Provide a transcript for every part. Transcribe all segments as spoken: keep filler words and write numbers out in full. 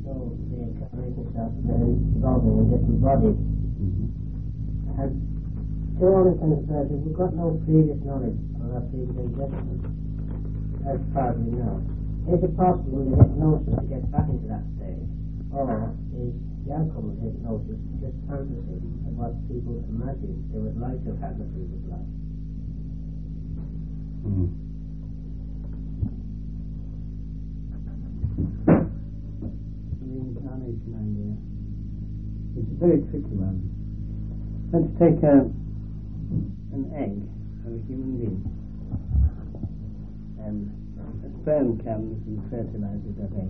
So the incarnate itself is evolving in different bodies. Mm-hmm. And to all intents and purposes, we've got no previous knowledge of our previous existence, as far as we know. Is it possible in hypnosis to get back into that state? Or is the outcome of hypnosis just fantasy of what people imagine they would like to have in a previous life? Mm. The incarnation idea is a very tricky one. Let's take a, an egg of a human being, and a sperm comes and fertilizes that egg.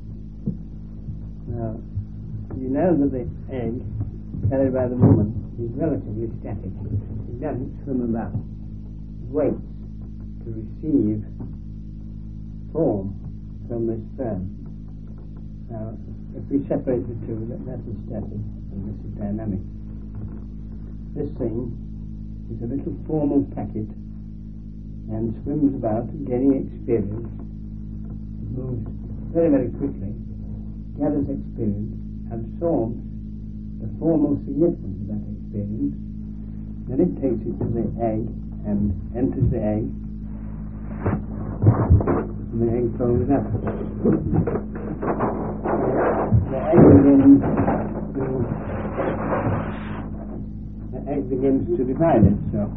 Now, you know that the egg carried by the woman is relatively static. It doesn't swim about. It waits to receive form from the sperm. Now, if we separate the two, that, that is static and this is dynamic. This thing is a little formal packet and swims about, getting experience. It moves very, very quickly, gathers experience, absorbs the formal significance of that experience, then it takes it to the egg and enters the egg, and the egg folds up. The egg begins to the egg begins to divide itself.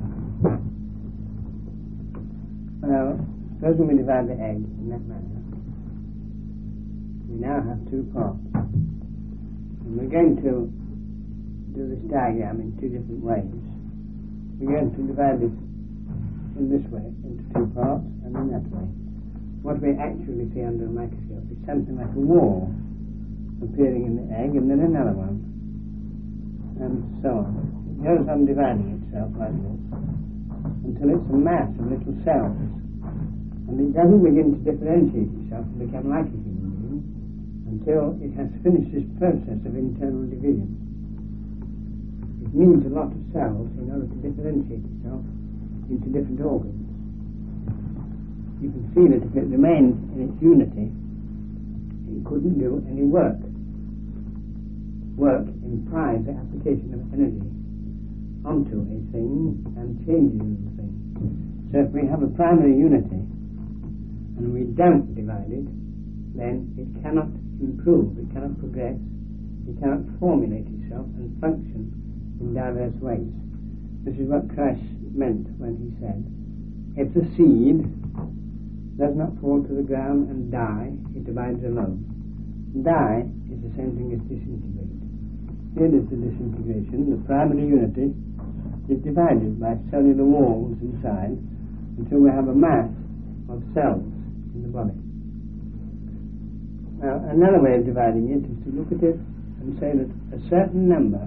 Well, supposing we divide the egg in that manner, we now have two parts. And we're going to do this diagram in two different ways. We're going to divide it in this way, into two parts, and in that way. What we actually see under a microscope is something like a wall appearing in the egg, and then another one, and so on. It goes on dividing itself like this until it's a mass of little cells, and it doesn't begin to differentiate itself and become like a human being until it has finished this process of internal division. It needs a lot of cells in order to differentiate itself into different organs. You can see that if it remained in its unity, it couldn't do any work. Work implies the application of energy onto a thing and changes the thing. So if we have a primary unity and we don't divide it, then it cannot improve, it cannot progress, it cannot formulate itself and function in diverse ways. This is what Christ meant when he said, if the seed does not fall to the ground and die, it abides alone. Die is the same thing as disintegrate. Here is the disintegration. The primary unity is divided by cellular walls inside until we have a mass of cells in the body. Now, another way of dividing it is to look at it and say that a certain number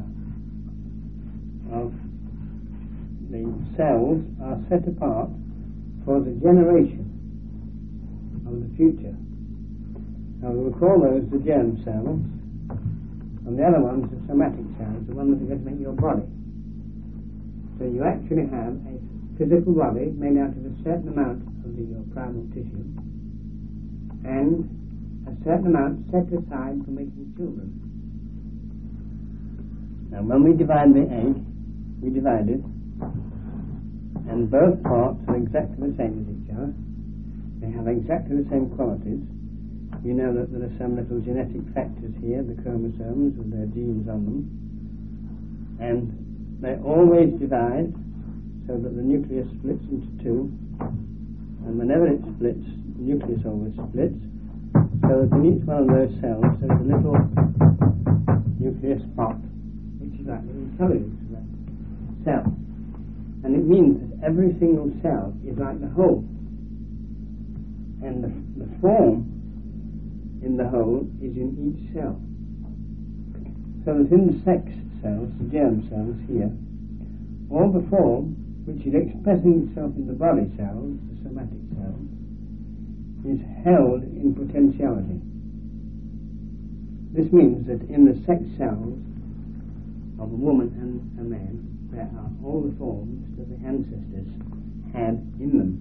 of the cells are set apart for the generation of the future. Now, we'll call those the germ cells, and the other ones the somatic cells, the ones that are going to make your body. So you actually have a physical body made out of a certain amount of the, your primal tissue, and a certain amount set aside for making children. Now, when we divide the egg, we divide it, and both parts are exactly the same as each other. They have exactly the same qualities. You know that there are some little genetic factors here, the chromosomes with their genes on them, and they always divide so that the nucleus splits into two, and whenever it splits, the nucleus always splits, so that in each one of those cells there is a little nucleus spot, which is like the intelligence of that cell. And it means that every single cell is like the whole, and the, the form in the whole is in each cell. So that in the sex cells, the germ cells here, all the form which is expressing itself in the body cells, the somatic cells, is held in potentiality. This means that in the sex cells of a woman and a man, there are all the forms that the ancestors had in them.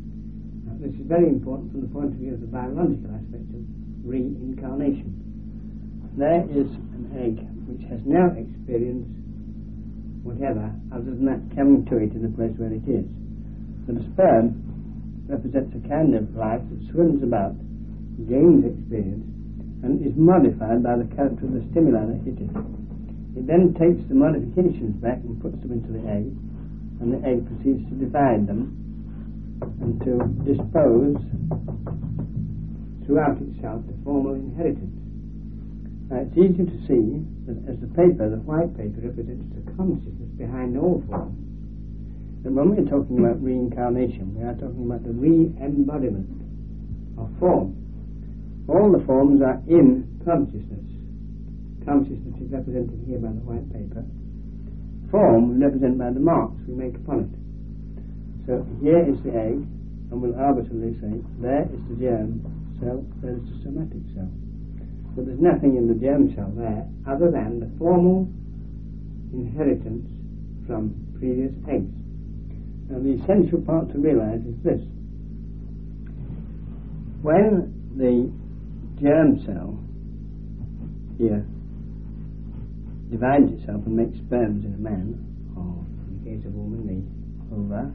Now, this is very important from the point of view of the biological aspect of reincarnation. there is an egg which has no experience whatever other than that coming to it in the place where it is. But a sperm represents a kind of life that swims about, gains experience, and is modified by the character of the stimuli that hit it. It then takes the modifications back and puts them into the egg, and the egg proceeds to divide them and to dispose throughout itself the formal inheritance. Now it's easy to see that as the paper, the white paper, represents the consciousness behind all forms. And when we're talking about reincarnation, we are talking about the re-embodiment of form. All the forms are in consciousness. Consciousness is represented here by the white paper. Form is represented by the marks we make upon it. So here is the egg, and we'll arbitrarily say, there is the germ cell, there is the somatic cell. But there's nothing in the germ cell there other than the formal inheritance from previous eggs. Now the essential part to realize is this. When the germ cell here divides itself and makes sperms in a man, or in the case of a woman, the ova,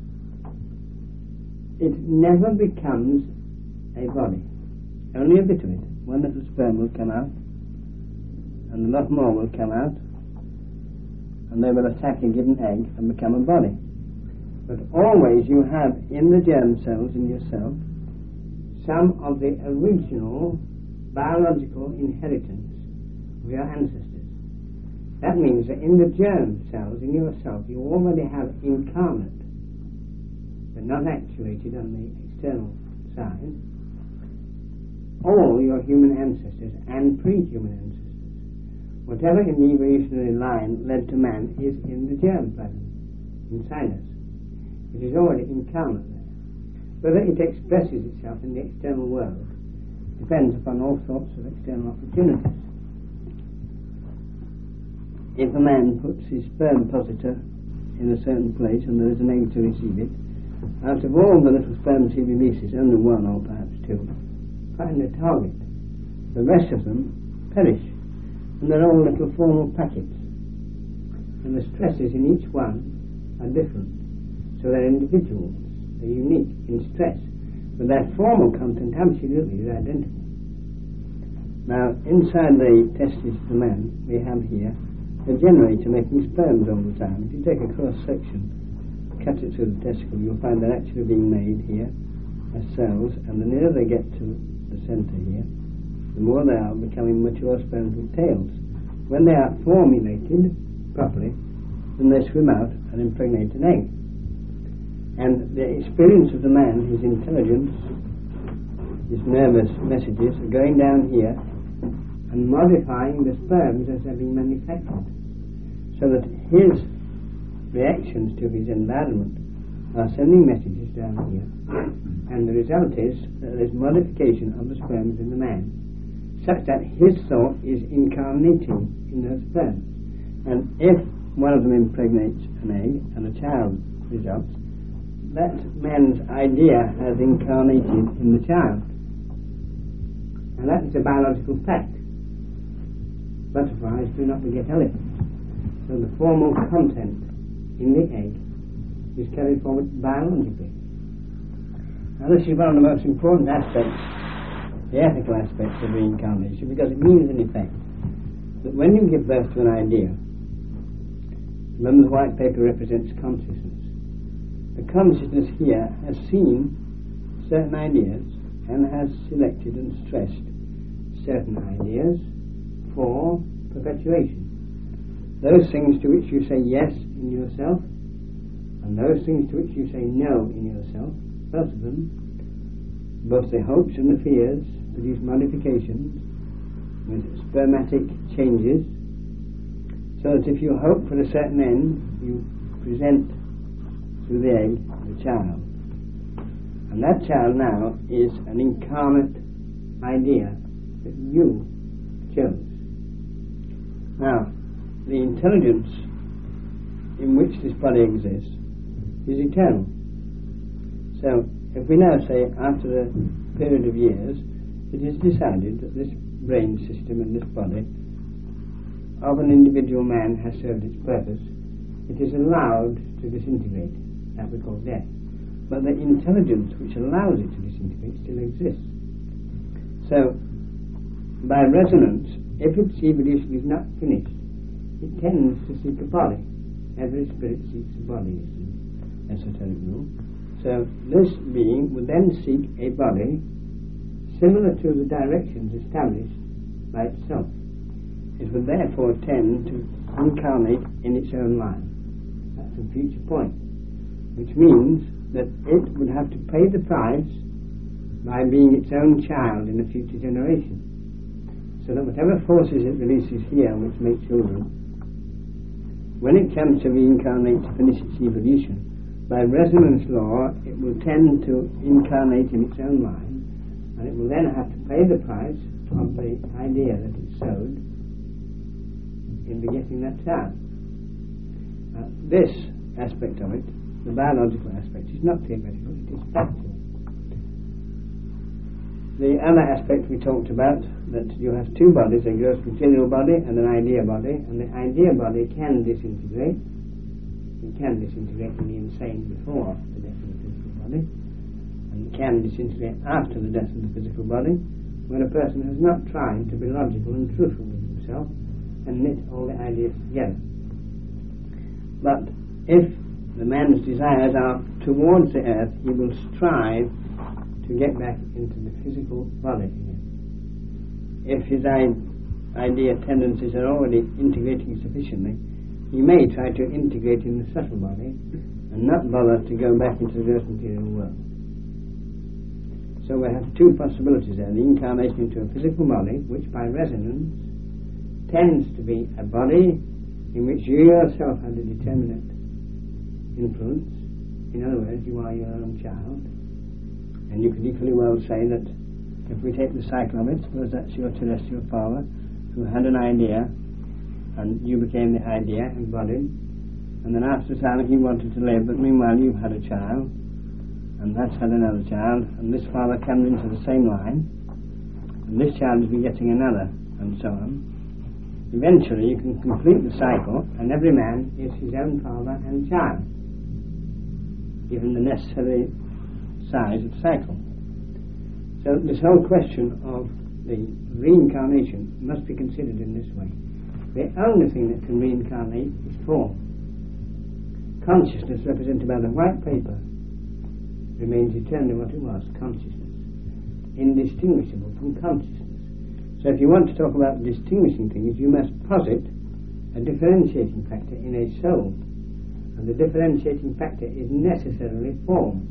it never becomes a body. Only a bit of it. One little sperm will come out, and a lot more will come out, and they will attack a given egg and become a body. But always you have in the germ cells in yourself some of the original biological inheritance of your ancestors. That means that in the germ cells in yourself you already have incarnate, but not actuated on the external side, all your human ancestors and pre-human ancestors. Whatever in the evolutionary line led to man is in the germ plasm, inside us. It is already incarnate there. Whether it expresses itself in the external world depends upon all sorts of external opportunities. If a man puts his sperm positor in a certain place and there is an egg to receive it, out of all the little sperms he releases, only one or perhaps two find a target. The rest of them perish, and they're all little formal packets. And the stresses in each one are different. So they're individuals, they're unique in stress, but their formal content absolutely is identical. Now, inside the testes of the man, we have here a generator making sperms all the time. If you take a cross section, cut it through the testicle, you'll find they're actually being made here as cells, and the nearer they get to the centre here, the more they are becoming mature sperms with tails. When they are formulated properly, then they swim out and impregnate an egg. And the experience of the man, his intelligence, his nervous messages are going down here and modifying the sperms as they're being manufactured, so that his reactions to his environment are sending messages down here, and the result is that there is modification of the sperms in the man, such that his thought is incarnating in those sperms. And if one of them impregnates an egg and a child results, that man's idea has incarnated in the child, and that is a biological fact. Butterflies do not beget elephants, so the formal content in the egg is carried forward biologically. Now this is one of the most important aspects, the ethical aspects of reincarnation, because it means in effect that when you give birth to an idea, remember the white paper represents consciousness. The consciousness here has seen certain ideas and has selected and stressed certain ideas for perpetuation. Those things to which you say yes in yourself, and those things to which you say no in yourself, both of them, both the hopes and the fears, produce modifications with spermatic changes, so that if you hope for a certain end, you present through the egg the child. And that child now is an incarnate idea that you chose. Now, the intelligence in which this body exists is eternal. So, if we now say, after a period of years, it is decided that this brain system and this body of an individual man has served its purpose, it is allowed to disintegrate. That we call death. But the intelligence which allows it to disintegrate still exists. So, by resonance, if its evolution is not finished, it tends to seek a body. Every spirit seeks a body, you see, esoteric rule. So, this being would then seek a body similar to the directions established by itself. It would therefore tend to incarnate in its own line. That's a future point, which means that it would have to pay the price by being its own child in a future generation. So that whatever forces it releases here, which make children, when it comes to reincarnate to finish its evolution, by resonance law, it will tend to incarnate in its own line, and it will then have to pay the price of the idea that it sowed in begetting that child. Uh, this aspect of it, the biological aspect, is not theoretical, it is factual. The other aspect we talked about, that you have two bodies, a gross material body and an idea body, and the idea body can disintegrate. It can disintegrate in the insane before the death of the physical body, and it can disintegrate after the death of the physical body, when a person has not tried to be logical and truthful with himself and knit all the ideas together. But if the man's desires are towards the earth, he will strive to get back into the physical body again. If his idea tendencies are already integrating sufficiently, he may try to integrate in the subtle body and not bother to go back into the gross material world. So we have two possibilities there: the incarnation into a physical body, which by resonance tends to be a body in which you yourself have a determinate influence. In other words, you are your own child. And you can equally well say that if we take the cycle of it, suppose that's your celestial father who had an idea, and you became the idea embodied, and then after a time he wanted to live, but meanwhile you've had a child, and that's had another child, and this father comes into the same line, and this child is begetting another, and so on. Eventually you can complete the cycle, and every man is his own father and child, given the necessary size of cycle. So this whole question of the reincarnation must be considered in this way. The only thing that can reincarnate is form. Consciousness, represented by the white paper, remains eternally what it was, consciousness, indistinguishable from consciousness. So if you want to talk about distinguishing things, you must posit a differentiating factor in a soul, and the differentiating factor is necessarily form.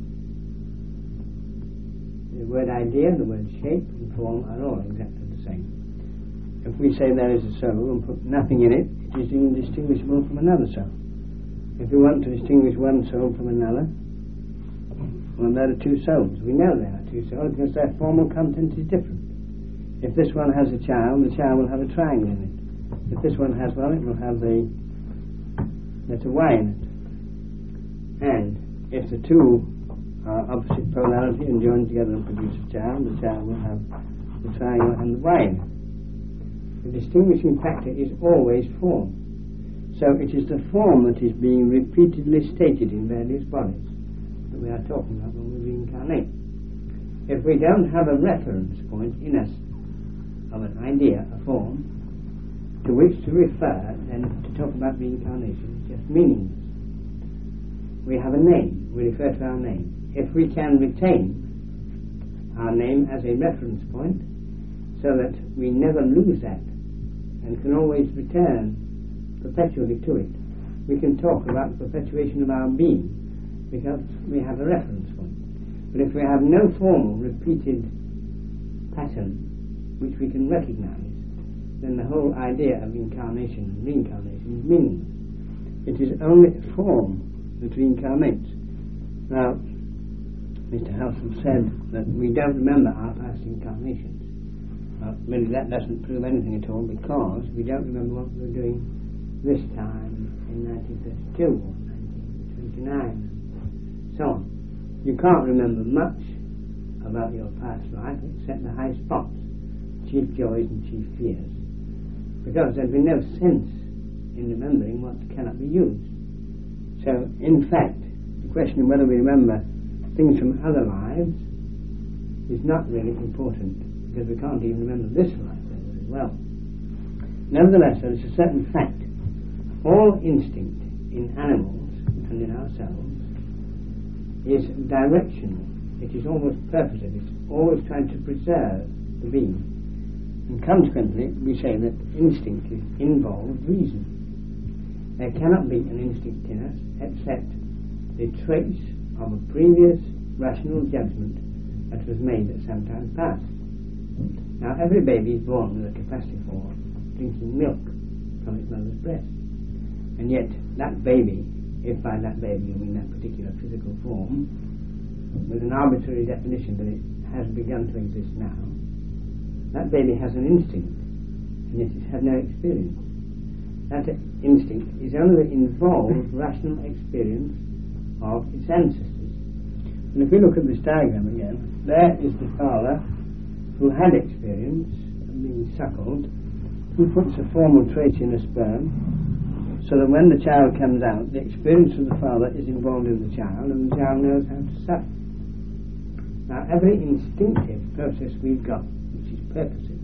The word idea, the word shape and form are all exactly the same. If we say there is a soul and put nothing in it, it is indistinguishable from another soul. If we want to distinguish one soul from another, well, there are two souls. We know there are two souls because their formal content is different. If this one has a child, the child will have a triangle in it. If this one has one, it will have the letter Y in it. And if the two are opposite polarity and joined together and produce a child, the child will have the triangle and the Y in it. The distinguishing factor is always form. So it is the form that is being repeatedly stated in various bodies that we are talking about when we reincarnate. If we don't have a reference point in us of an idea, a form, to which to refer, then to talk about reincarnation is just meaningless. We have a name, we refer to our name. If we can retain our name as a reference point, so that we never lose that and can always return perpetually to it, we can talk about the perpetuation of our being because we have a reference point. But if we have no formal repeated pattern which we can recognize, then the whole idea of incarnation and reincarnation is meaningless. It is only form that reincarnates. Now, Mister Halsam said that we don't remember our past incarnations. Well, really that doesn't prove anything at all, because we don't remember what we were doing this time in nineteen thirty-two or nineteen twenty-nine, and so on. You can't remember much about your past life except the high spots, chief joys and chief fears, because there'd be no sense in remembering what cannot be used. So, in fact, the question of whether we remember things from other lives is not really important, because we can't even remember this life very well. Nevertheless, there is a certain fact. All instinct in animals and in ourselves is directional. It is always purposive. It's always trying to preserve the being. And consequently, we say that instinct involves reason. There cannot be an instinct in us except the trace of a previous rational judgment that was made at some time past. Now, every baby is born with a capacity for drinking milk from its mother's breast. And yet, that baby, if by that baby you mean that particular physical form, with an arbitrary definition that it has begun to exist now, that baby has an instinct, and yet it has no experience. That instinct is only the involved rational experience of its ancestors. And if we look at this diagram again, there is the father who had experience of being suckled, who puts a formal trait in a sperm, so that when the child comes out, the experience of the father is involved in the child, and the child knows how to suck. Now, every instinctive process we've got, which is purposive,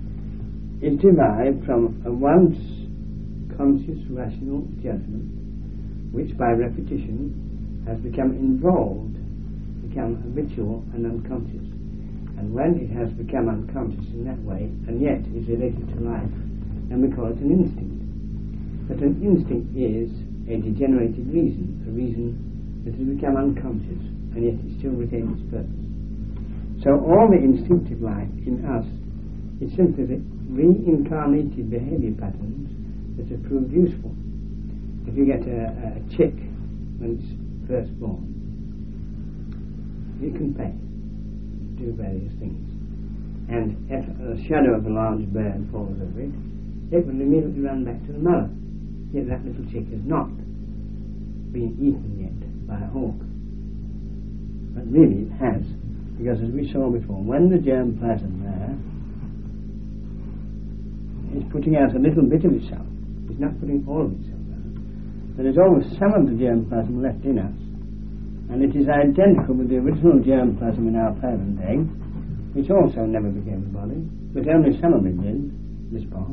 is derived from a once conscious rational judgment, which by repetition has become involved, become habitual and unconscious. And when it has become unconscious in that way, and yet is related to life, then we call it an instinct. But an instinct is a degenerated reason, a reason that has become unconscious, and yet it still retains its purpose. So all the instinctive life in us is simply the reincarnated behavior patterns that have proved useful. If you get a, a chick when it's first born, you can pay, do various things. And if a shadow of a large bird falls over it, it will immediately run back to the mother. Yet that little chick has not been eaten yet by a hawk. But really it has, because as we saw before, when the germplasm there is putting out a little bit of itself, it's not putting all of itself out, there is always some of the germplasm left in us, and it is identical with the original germplasm in our parent egg, which also never became a body, but only some of it did, this part.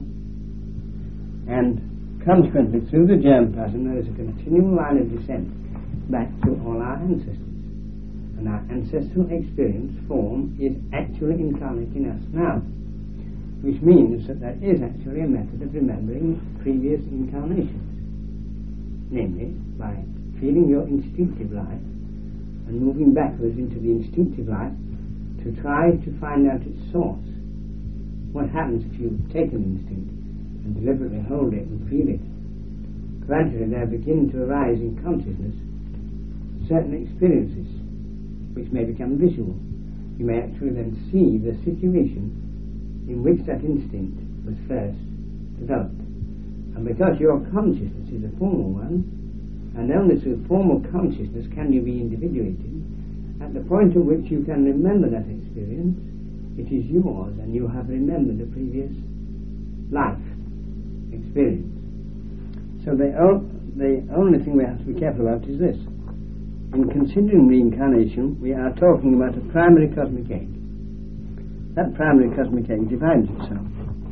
And consequently, through the germplasm, there is a continual line of descent back to all our ancestors. And our ancestral experience form is actually incarnate in us now, which means that there is actually a method of remembering previous incarnations, namely by feeling your instinctive life and moving backwards into the instinctive life to try to find out its source. What happens if you take an instinct and deliberately hold it and feel it? Gradually there begin to arise in consciousness certain experiences which may become visual. You may actually then see the situation in which that instinct was first developed. And because your consciousness is a formal one, and only through formal consciousness can you be individuated, at the point at which you can remember that experience, it is yours and you have remembered the previous life experience. So the, o- the only thing we have to be careful about is this. In considering reincarnation, we are talking about a primary cosmic egg. That primary cosmic egg divides itself.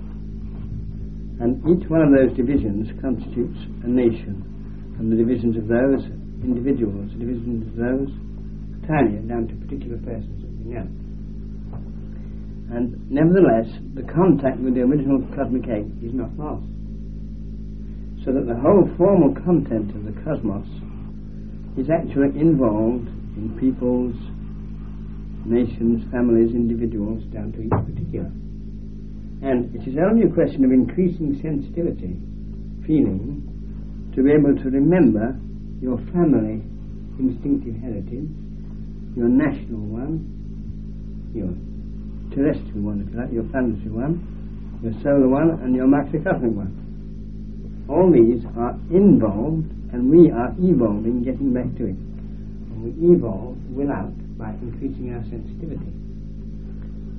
And each one of those divisions constitutes a nation. And the divisions of those individuals, the divisions of those tiny, down to particular persons that we know. And nevertheless, the contact with the original cosmic egg is not lost. So that the whole formal content of the cosmos is actually involved in peoples, nations, families, individuals, down to each particular. And it is only a question of increasing sensitivity, feeling, to be able to remember your family instinctive heritage, your national one, your terrestrial one, if you like, your planetary one, your solar one, and your macrocosmic one. All these are involved, and we are evolving, getting back to it. And we evolve without by increasing our sensitivity.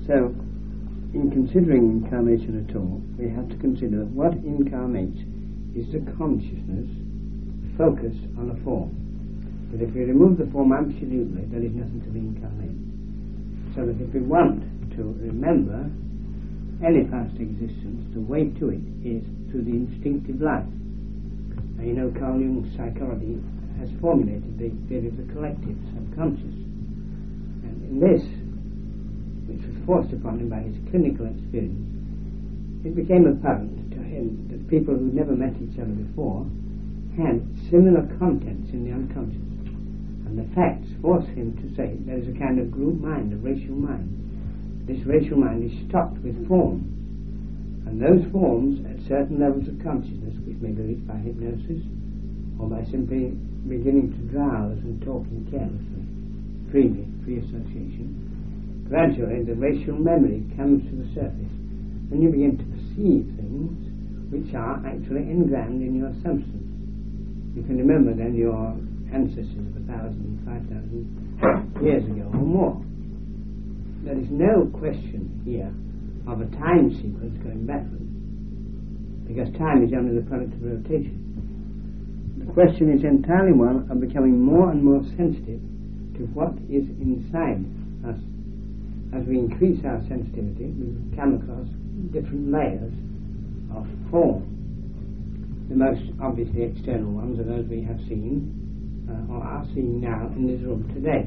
So, in considering incarnation at all, we have to consider that what incarnates is the consciousness focused on a form. But if we remove the form absolutely, there is nothing to be incarnate. So that if we want to remember any past existence, the way to it is through the instinctive life. And you know, Carl Jung's psychology has formulated the theory of the collective subconscious. And in this, which was forced upon him by his clinical experience, it became apparent to him that people who never met each other before had similar contents in the unconscious. And the facts force him to say there is a kind of group mind, a racial mind. This racial mind is stocked with forms, and those forms at certain levels of consciousness, which may be reached by hypnosis or by simply beginning to drowse and talking carelessly, freely, free association, gradually the racial memory comes to the surface, and you begin to perceive things which are actually engrammed in your substance. You can remember then your ancestors of a thousand, five thousand years ago or more. There is no question here of a time sequence going backwards, because time is only the product of rotation. The question is entirely one of becoming more and more sensitive to what is inside us. As we increase our sensitivity, we come across different layers of form. The most obviously external ones are those we have seen uh, or are seeing now in this room today.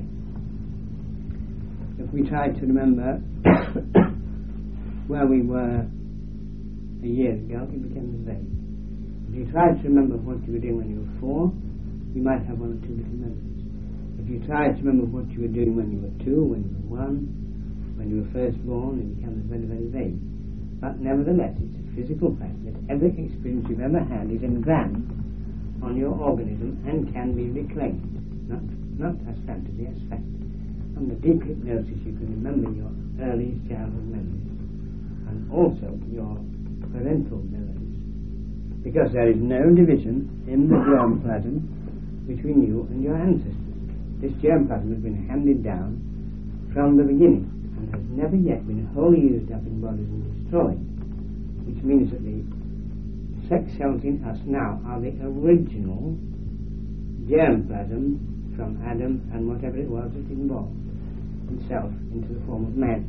If we try to remember where we were a year ago, it becomes vague. If you try to remember what you were doing when you were four, you might have one or two little memories. If you try to remember what you were doing when you were two, when you were one, when you were first born, it becomes very, very vague. But nevertheless, it's a physical fact that every experience you've ever had is engrammed on your organism and can be reclaimed, not, not as fantasy, as fact. From the deep hypnosis you can remember your early childhood memories and also your parental memories, because there is no division in the germplasm between you and your ancestors. This germplasm has been handed down from the beginning and has never yet been wholly used up in bodies and destroyed, which means that the sex cells in us now are the original germplasm from Adam and whatever it was that involved himself into the form of man.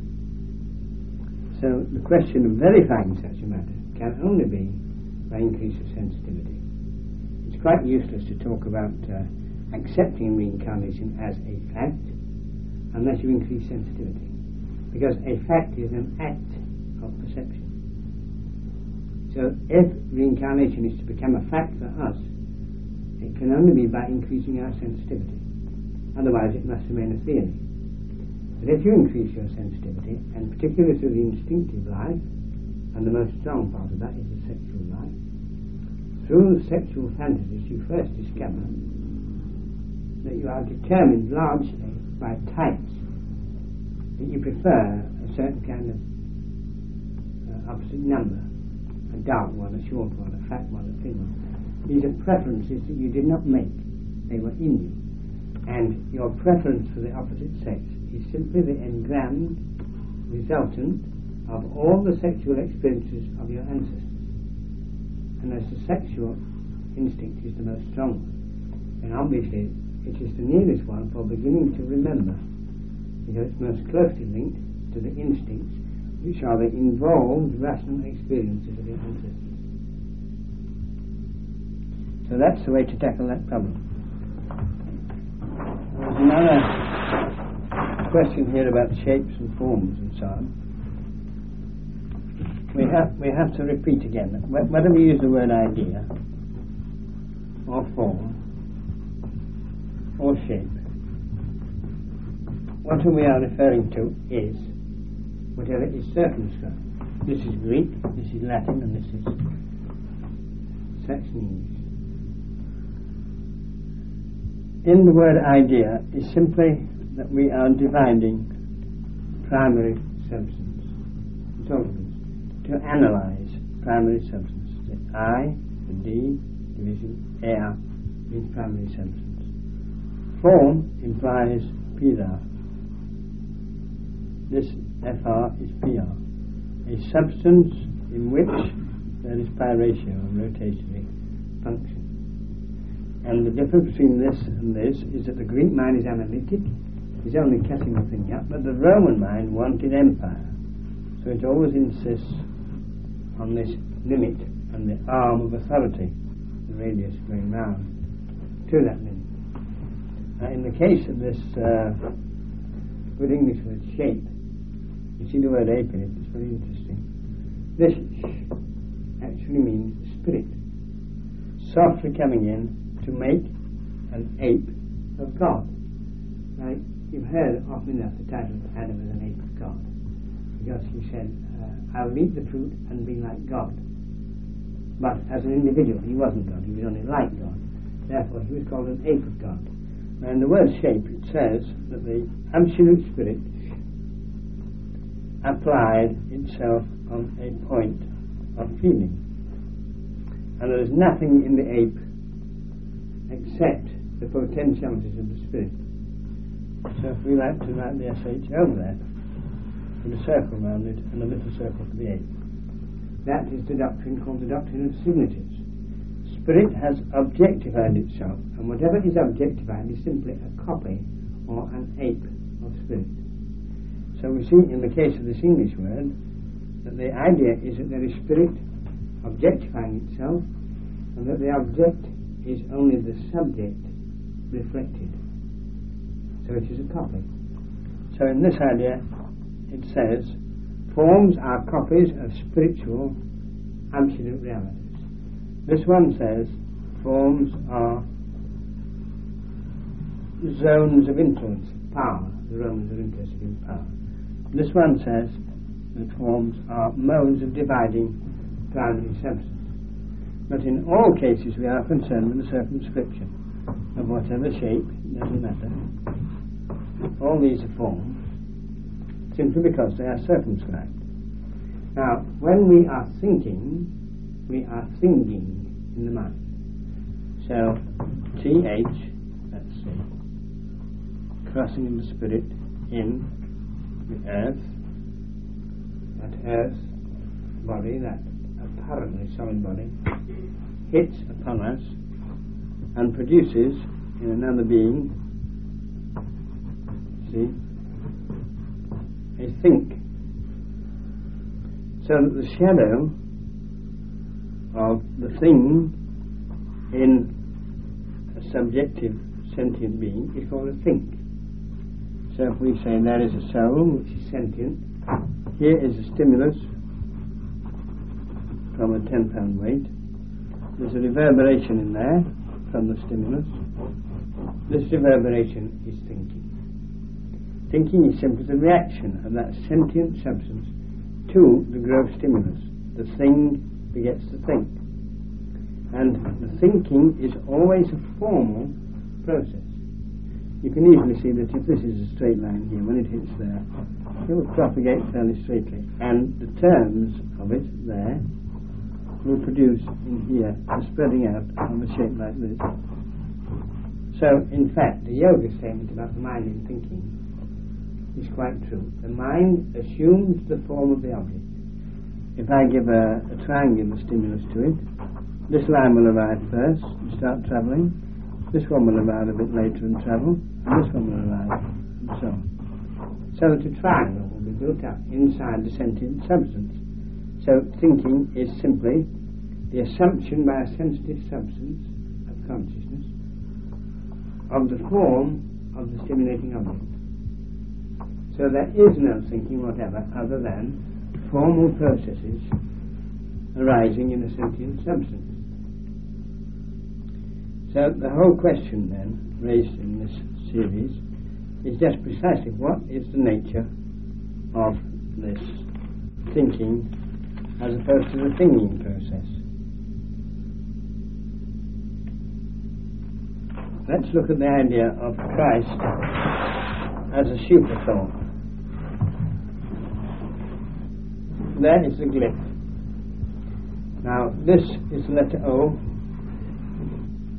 So the question of verifying such a matter can only be by increase of sensitivity. It's quite useless to talk about uh, accepting reincarnation as a fact unless you increase sensitivity, because a fact is an act of perception. So if reincarnation is to become a fact for us, it can only be by increasing our sensitivity. Otherwise it must remain a theory. But if you increase your sensitivity, and particularly through the instinctive life, and the most strong part of that is the sexual life, through sexual fantasies you first discover that you are determined largely by types, that you prefer a certain kind of uh, opposite number, a dark one, a short one, a fat one, a thin one. These are preferences that you did not make, they were in you. And your preference for the opposite sex is simply the engrammed resultant of all the sexual experiences of your ancestors. And as the sexual instinct is the most strong one, then obviously it is the nearest one for beginning to remember, because it's most closely linked to the instincts which are the involved rational experiences of your ancestors. So that's the way to tackle that problem. There's another question here about shapes and forms and so on. We have we have to repeat again that whether we use the word idea or form or shape, what we are referring to is whatever is circumscribed. This is Greek, this is Latin, and this is Saxon English. In the word idea is simply that we are dividing primary substance. It's all of this. To analyze primary substance. The I, the D, division, air means primary substance. Form implies pida. This F R is P R. A substance in which there is pi ratio of rotatory function. And the difference between this and this is that the Greek mind is analytic, is only cutting the thing up, but the Roman mind wanted empire. So it always insists on this limit and the arm of authority, the radius going round to that limit. Now in the case of this uh, good English word shape, you see the word ape in it, it's very interesting. This sh actually means spirit, softly coming in to make an ape of God. Now, you've heard often enough the title of Adam as an ape of God, because he said, uh, I'll eat the fruit and be like God. But as an individual, he wasn't God, he was only like God. Therefore, he was called an ape of God. Now, in the word shape, it says that the absolute spirit applied itself on a point of feeling. And there is nothing in the ape except the potentialities of the spirit. So if we like to write the S H over there, with a circle around it and a little circle for the ape, that is the doctrine called the doctrine of signatures. Spirit has objectified itself, and whatever is objectified is simply a copy or an ape of spirit. So we see in the case of this English word that the idea is that there is spirit objectifying itself, and that the object is only the subject reflected. So it is a copy. So in this idea it says forms are copies of spiritual absolute realities. This one says forms are zones of influence, power. The Romans are interested in power. This one says that forms are modes of dividing primary substance. But in all cases we are concerned with the circumscription of whatever shape, it doesn't matter. All these are forms simply because they are circumscribed. Now, when we are thinking, we are thinking in the mind. So, T H, let's see, crossing in the spirit in the earth, that earth body, that apparently solid body, hits upon us and produces in another being, see, a think. So that the shadow of the thing in a subjective sentient being is called a think. So if we say there is a soul which is sentient, here is a stimulus from a ten pound weight, there's a reverberation in there from the stimulus. This reverberation is thinking. Thinking is simply the reaction of that sentient substance to the gross stimulus. The thing begets the think. And the thinking is always a formal process. You can easily see that if this is a straight line here, when it hits there, it will propagate fairly straightly. And the terms of it there will produce in here a spreading out of a shape like this. So, in fact, the yoga statement about the mind in thinking is quite true. The mind assumes the form of the object. If I give a, a triangular stimulus to it, this line will arrive first and start travelling, this one will arrive a bit later and travel, and this one will arrive, and so on. So that a triangle will be built up inside the sentient substance. So thinking is simply the assumption by a sensitive substance of consciousness of the form of the stimulating object. So there is no thinking whatever other than formal processes arising in a sentient substance. So the whole question then raised in this series is just precisely what is the nature of this thinking as opposed to the thinking process. Let's look at the idea of Christ as a super thought. There is the glyph. Now this is the letter O,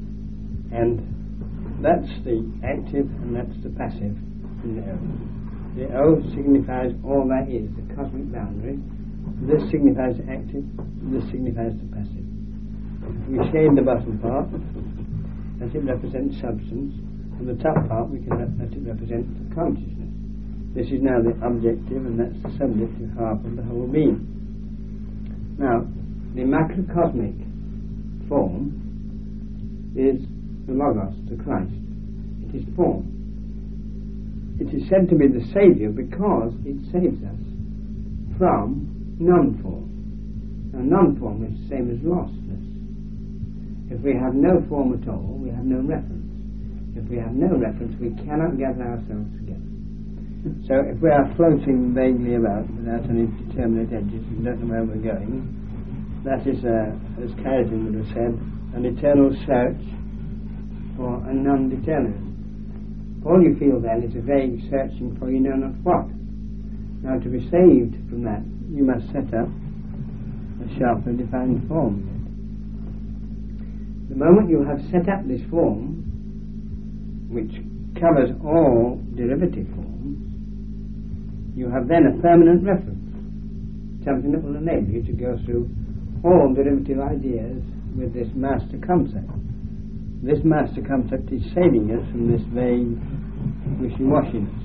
and that's the active and that's the passive in the O. The O signifies all that is, the cosmic boundary. This signifies the active, this signifies the passive. We shade the bottom part, as it represents substance, and the top part we can let it represent consciousness. This is now the objective, and that's the subjective half of the whole being. Now, the macrocosmic form is the Logos, the Christ. It is form. It is said to be the Saviour because it saves us from non-form. Now, non-form is the same as lostness. If we have no form at all, we have no reference. If we have no reference, we cannot gather ourselves together. So if we are floating vaguely about without any determinate edges and don't know where we're going, that is, uh, as Kaizen would have said, an eternal search for a non-determinate. All you feel then is a vague searching for you know not what. Now, to be saved from that, you must set up a sharply defined form. The moment you have set up this form, which covers all derivative forms, you have then a permanent reference, something that will enable you to go through all derivative ideas with this master concept. This master concept is saving us from this vague wishy-washiness.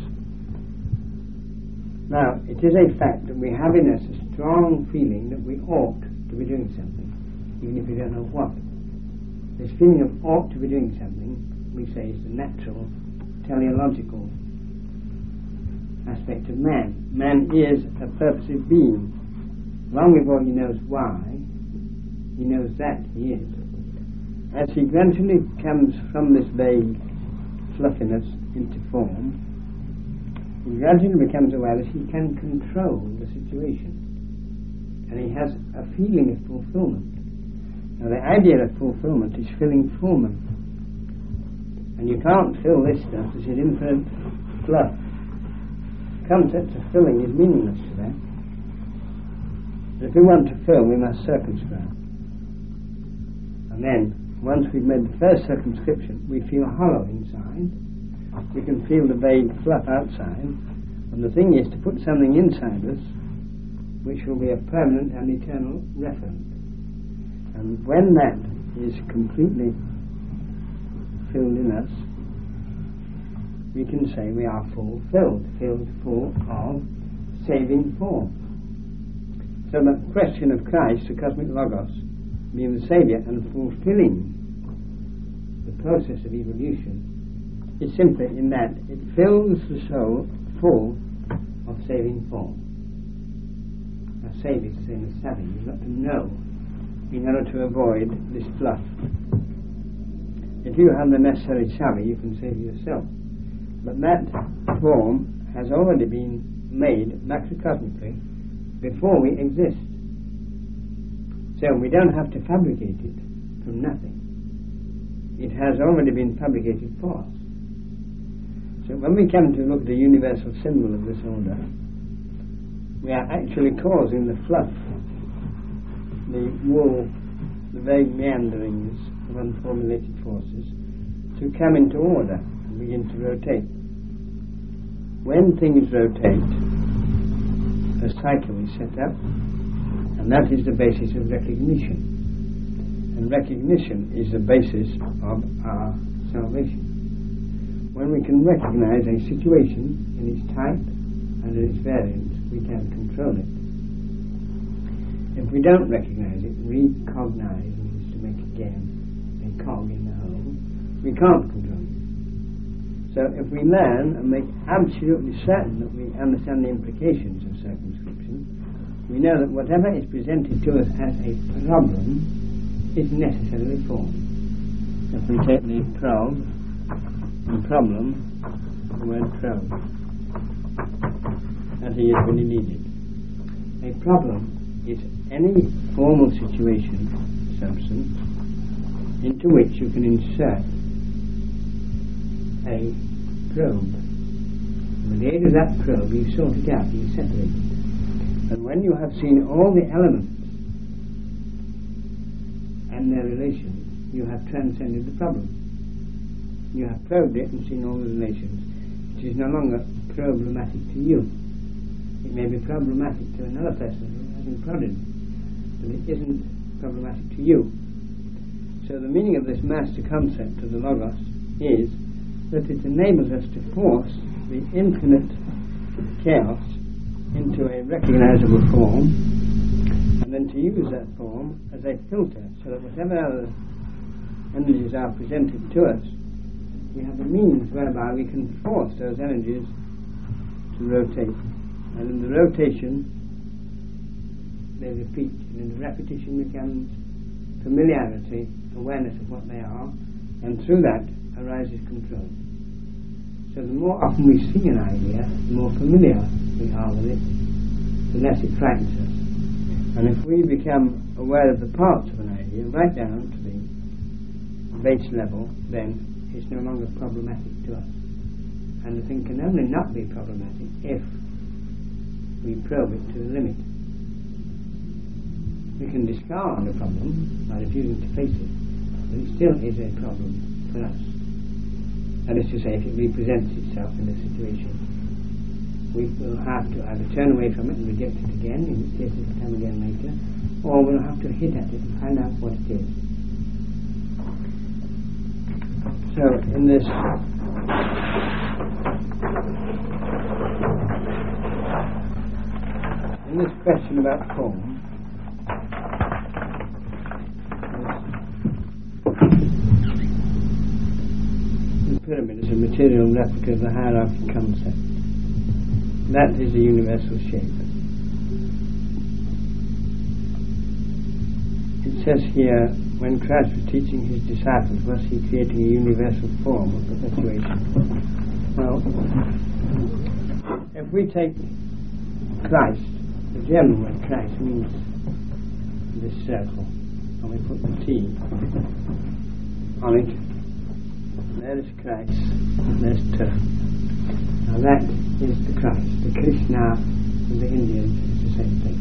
Now, it is a fact that we have in us a strong feeling that we ought to be doing something, even if we don't know what. This feeling of ought to be doing something, we say, is the natural, teleological aspect of man. Man is a purposive being. Long before he knows why, he knows that he is. As he gradually comes from this vague fluffiness into form, he gradually becomes aware that he can control the situation. And he has a feeling of fulfillment. Now, the idea of fulfillment is filling fullness. And you can't fill this stuff, this is infinite fluff. The concept of filling is meaningless to that. But if we want to fill, we must circumscribe. And then, once we've made the first circumscription, we feel hollow inside. We can feel the vague fluff outside. And the thing is to put something inside us which will be a permanent and eternal reference. And when that is completely filled in us, we can say we are fulfilled, filled full of saving form. So the question of Christ, the cosmic Logos, being the Saviour and fulfilling the process of evolution, is simply in that it fills the soul full of saving form. Now, save is the same as saving. You've got to know in order to avoid this fluff. If you have the necessary savvy, you can save yourself. But that form has already been made macrocosmically before we exist. So we don't have to fabricate it from nothing. It has already been fabricated for us. So when we come to look at the universal symbol of this order, we are actually causing the fluff, the wool, the vague meanderings of unformulated forces to come into order and begin to rotate. When things rotate, a cycle is set up, and that is the basis of recognition. And recognition is the basis of our salvation. When we can recognize a situation in its type and in its variance, we can control it. If we don't recognize it, recognize means to make again a cog in the whole, we can't control it. So if we learn and make absolutely certain that we understand the implications of circumscription, we know that whatever is presented to us as a problem is necessarily formed. If we take the probe, the problem, the word probe, as he is when he needed. A problem is any formal situation, substance, into which you can insert a probe. And with the aid of that probe, you sort it out, you separate it. And when you have seen all the elements and their relations, you have transcended the problem. You have probed it and seen all the relations. It is no longer problematic to you. It may be problematic to another person who hasn't prodded, but it isn't problematic to you. So the meaning of this master concept of the Logos is that it enables us to force the infinite chaos into a recognizable form, and then to use that form as a filter, so that whatever other energies are presented to us, we have a means whereby we can force those energies to rotate. And in the rotation, they repeat, and in the repetition becomes familiarity, awareness of what they are, and through that arises control. So the more often we see an idea, the more familiar we are with it, the less it frightens us. And if we become aware of the parts of an idea, right down to the base level, then it's no longer problematic to us. And the thing can only not be problematic if we probe it to the limit. We can discard the problem by refusing to face it, but it still is a problem for us. That is to say, if it represents itself in a situation, we will have to either turn away from it and reject it again, in which case it will come again later, or we'll have to hit at it and find out what it is. So, in this in this question about form, the pyramid is a material replica of the hierarchy concept. That is a universal shape. It says here, when Christ was teaching his disciples, was he creating a universal form of perpetuation? Well, if we take Christ, the German word Christ means this circle, and we put the T on it, there is Christ, and there's Tur. Now that is the Christ. The Krishna and the Indians is the same thing.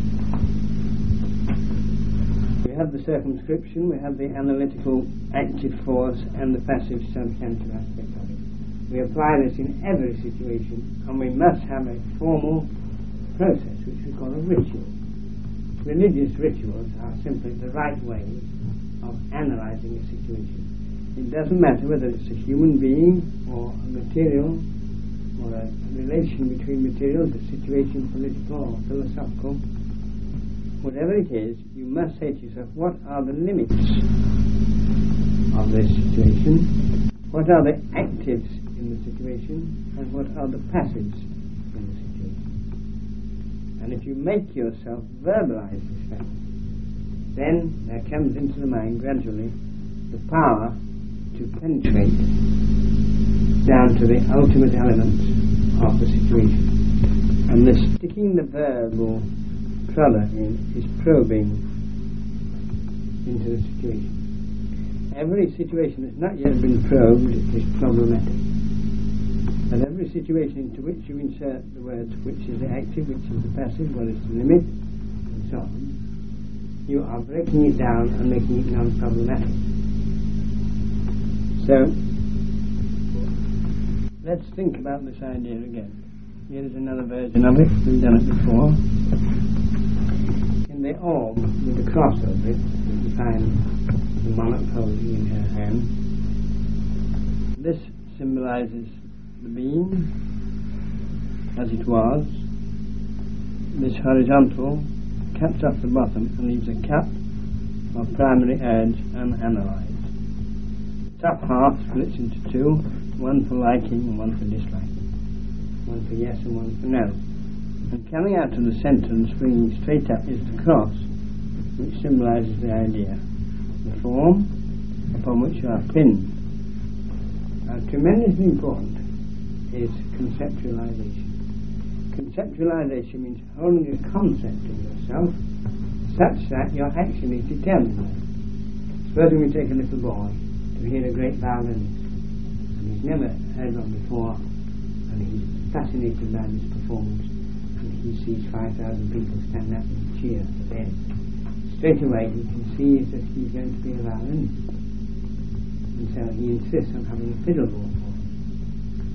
We have the circumscription, we have the analytical active force and the passive substantive aspect of it. We apply this in every situation, and we must have a formal process which we call a ritual. Religious rituals are simply the right way of analysing a situation. It doesn't matter whether it's a human being or a material or a relation between materials, a situation, political or philosophical. Whatever it is, you must say to yourself, what are the limits of this situation? What are the actives in the situation? And what are the passives in the situation? And if you make yourself verbalize this fact, then there comes into the mind gradually the power to penetrate down to the ultimate elements of the situation. And the sticking the verb or prodder in is probing into the situation. Every situation that's not yet been probed is problematic. And every situation into which you insert the words which is the active, which is the passive, what is the limit, and so on, you are breaking it down and making it non-problematic. So, let's think about this idea again. Here is another version of it. We've done it before. In the orb, with the cross over it, you find the monarch holding in her hand. This symbolizes the beam, as it was. This horizontal cuts off the bottom and leaves a cup of primary urge unanalyzed. Top half splits into two, one for liking and one for disliking, one for yes and one for no. And coming out to the centre and springing straight up is the cross, which symbolises the idea, the form upon which you are pinned. Now, tremendously important is conceptualization. Conceptualization means holding a concept of yourself such that your action is determined. Supposing we take a little boy to hear a great violinist, and he's never heard one before, and he's fascinated by this performance, and he sees five thousand people stand up and cheer at the end. Straight away he can see that he's going to be a violinist, and so he insists on having a fiddle brought for him.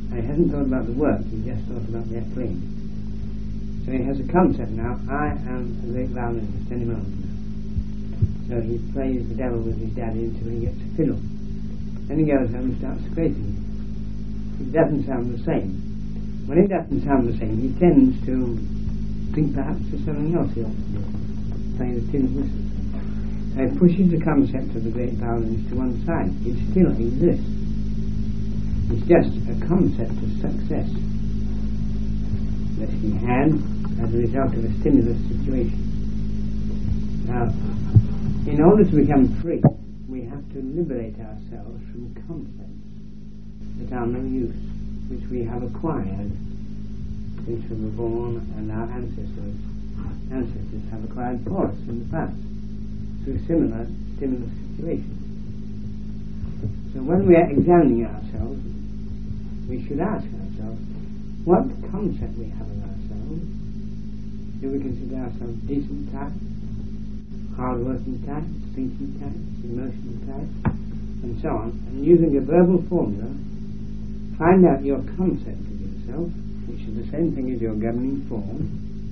And he hasn't thought about the work, he just thought about the acclaim. So he has a concept now, I am a great violinist, any moment now. So he plays the devil with his daddy until he gets a fiddle. Then he goes home and starts scraping it. It doesn't sound the same. When it doesn't sound the same, he tends to think perhaps there's something else he ought to do, play the tin whistle. So he pushes the concept of the great violinist to one side. It still exists. It's just a concept of success that he had as a result of a stimulus situation. Now, in order to become free, we have to liberate ourselves from concepts that are no use, which we have acquired since we were born, and our ancestors ancestors have acquired for us in the past through similar stimulus situations. So when we are examining ourselves, we should ask ourselves what concept we have of ourselves. Do we consider ourselves decent types, hard-working types, thinking types, emotional types, and so on? And using a verbal formula, find out your concept of yourself, which is the same thing as your governing form.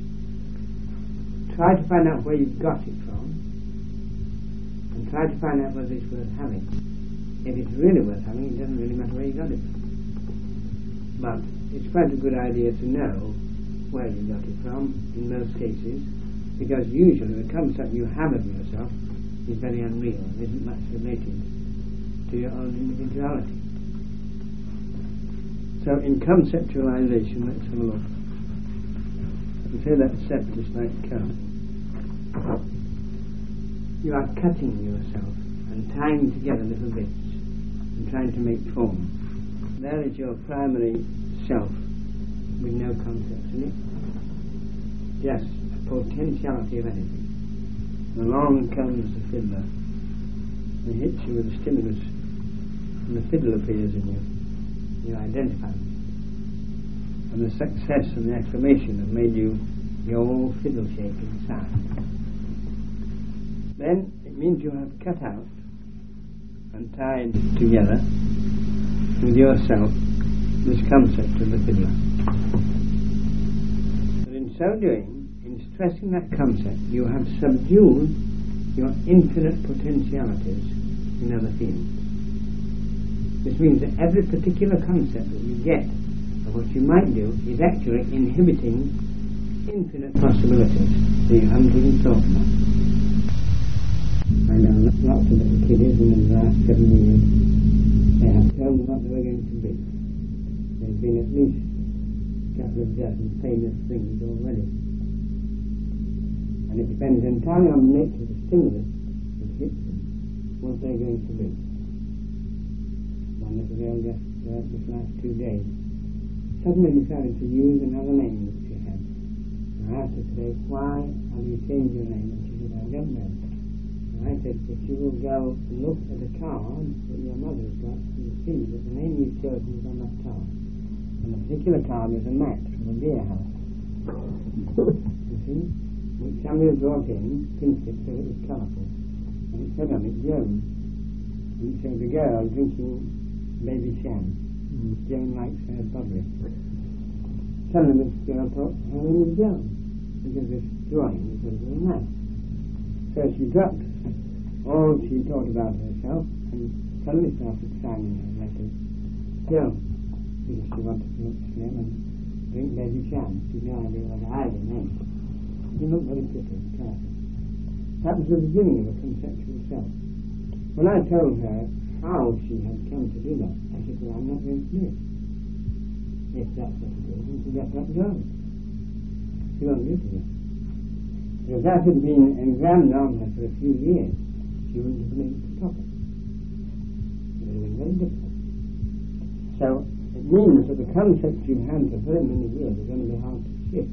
Try to find out where you've got it from, and try to find out whether it's worth having. If it's really worth having, it doesn't really matter where you got it from. But it's quite a good idea to know where you got it from in most cases, because usually the concept you have of yourself is very unreal and isn't much related to your own individuality. So in conceptualization, let's have a look. You say that sept is like cut. You are cutting yourself and tying together little bits and trying to make form. There is your primary self with no concepts in it, just a potentiality of anything. And along comes the fiddler and hits you with a stimulus, and the fiddle appears in you. You identify with it. And the success and the acclamation have made you your whole fiddle shape inside. Then it means you have cut out and tied together with yourself this concept of the fiddler. But in so doing, in stressing that concept, you have subdued your infinite potentialities in other fields. This means that every particular concept that you get of what you might do is actually inhibiting infinite possibilities that you haven't even thought about. I know lots of little kiddies, and in the last seven years they have told me what they were going to be. There's been at least a couple of dozen famous things already. And it depends entirely on the nature of the stimulus that hits them, what they're going to be. One little girl just uh, this last two days suddenly decided to use another name that she had. And I asked her today, why have you changed your name? And she said, I don't know. And I said, if you will go and look at a card that your mother's got, you'll see that the name you've chosen is on that card. And the particular card is a mat from a beer house. You see? Which somebody had brought in, pinched it so it was colourful. And it said on it, Joan. And it showed a girl drinking baby sham. Mm. Joan likes her bubbly. Suddenly this girl thought, her name was Joan, because this drawing was a mat. So she dropped all she thought about herself and suddenly started signing her letters Joan, because she wanted to look slim and drink baby sham. She had no idea what either meant. She looked very pretty and careful. That was the beginning of a conceptual self. When I told her how she had come to do that, I said, well, I'm not going to do it. If that's what it is, and she got that going. She won't do it. Because that had been examined on her for a few years, she wouldn't have been able to stop it. It would have been very difficult. So it means that the concepts you've had for very many years are going to be hard to shift.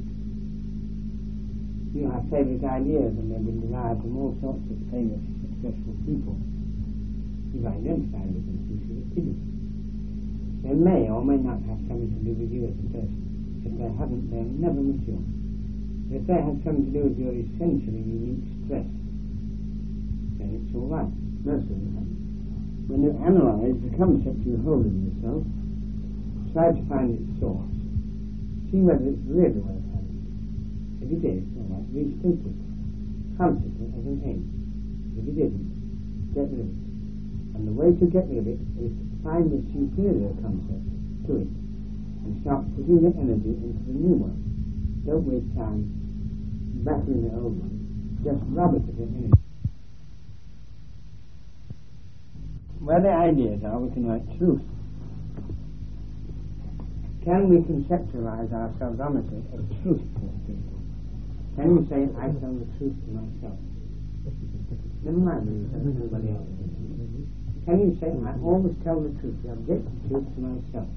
You have favourite ideas, and they've been derived from all sorts of famous, successful people. You've identified with them since you were kids. They may or may not have something to do with you as a person. If they haven't, they'll never mature. If they have something to do with your essentially unique stress, then it's all right. Most of them have. When you analyse the concept you hold of yourself, try to find its source. See whether it's really worth having. If it is, all right, restate it. Constantly as an aim. If it isn't, get rid of it. And the way to get rid of it is to find the superior concept to it and start putting the energy into the new one. Don't waste time battling the old one. Just rub it again in it. Where the ideas are, we can write truth. Can we conceptualize ourselves honestly as truthful people? Can you say, I tell the truth to myself? Never mind when you tell somebody else. Can you say, I always tell the truth, the objective truth to myself?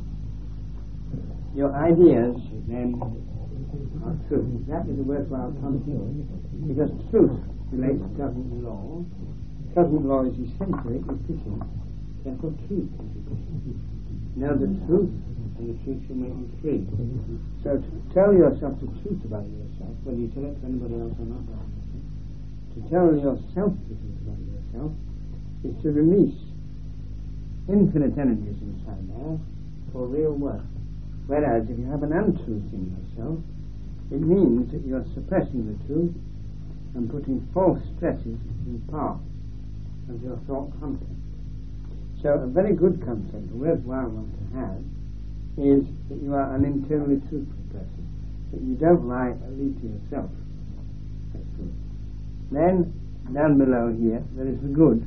Your ideas, then, are truth. That is a worthwhile concept. Because truth relates to cosmic law. Cosmic law is essentially efficient. Therefore, truth is efficient. Know the truth, and the truth will make you free. So to tell yourself the truth about yourself, whether you tell it to anybody else or not, to tell yourself the truth about yourself is to release infinite energies inside there for real work. Whereas if you have an untruth in yourself, it means that you're suppressing the truth and putting false stresses in part of your thought content. So a very good concept, a worthwhile one to have, is that you are an internally truthful person, that you don't lie at least to yourself. That's good. Then, down below here, there is the good.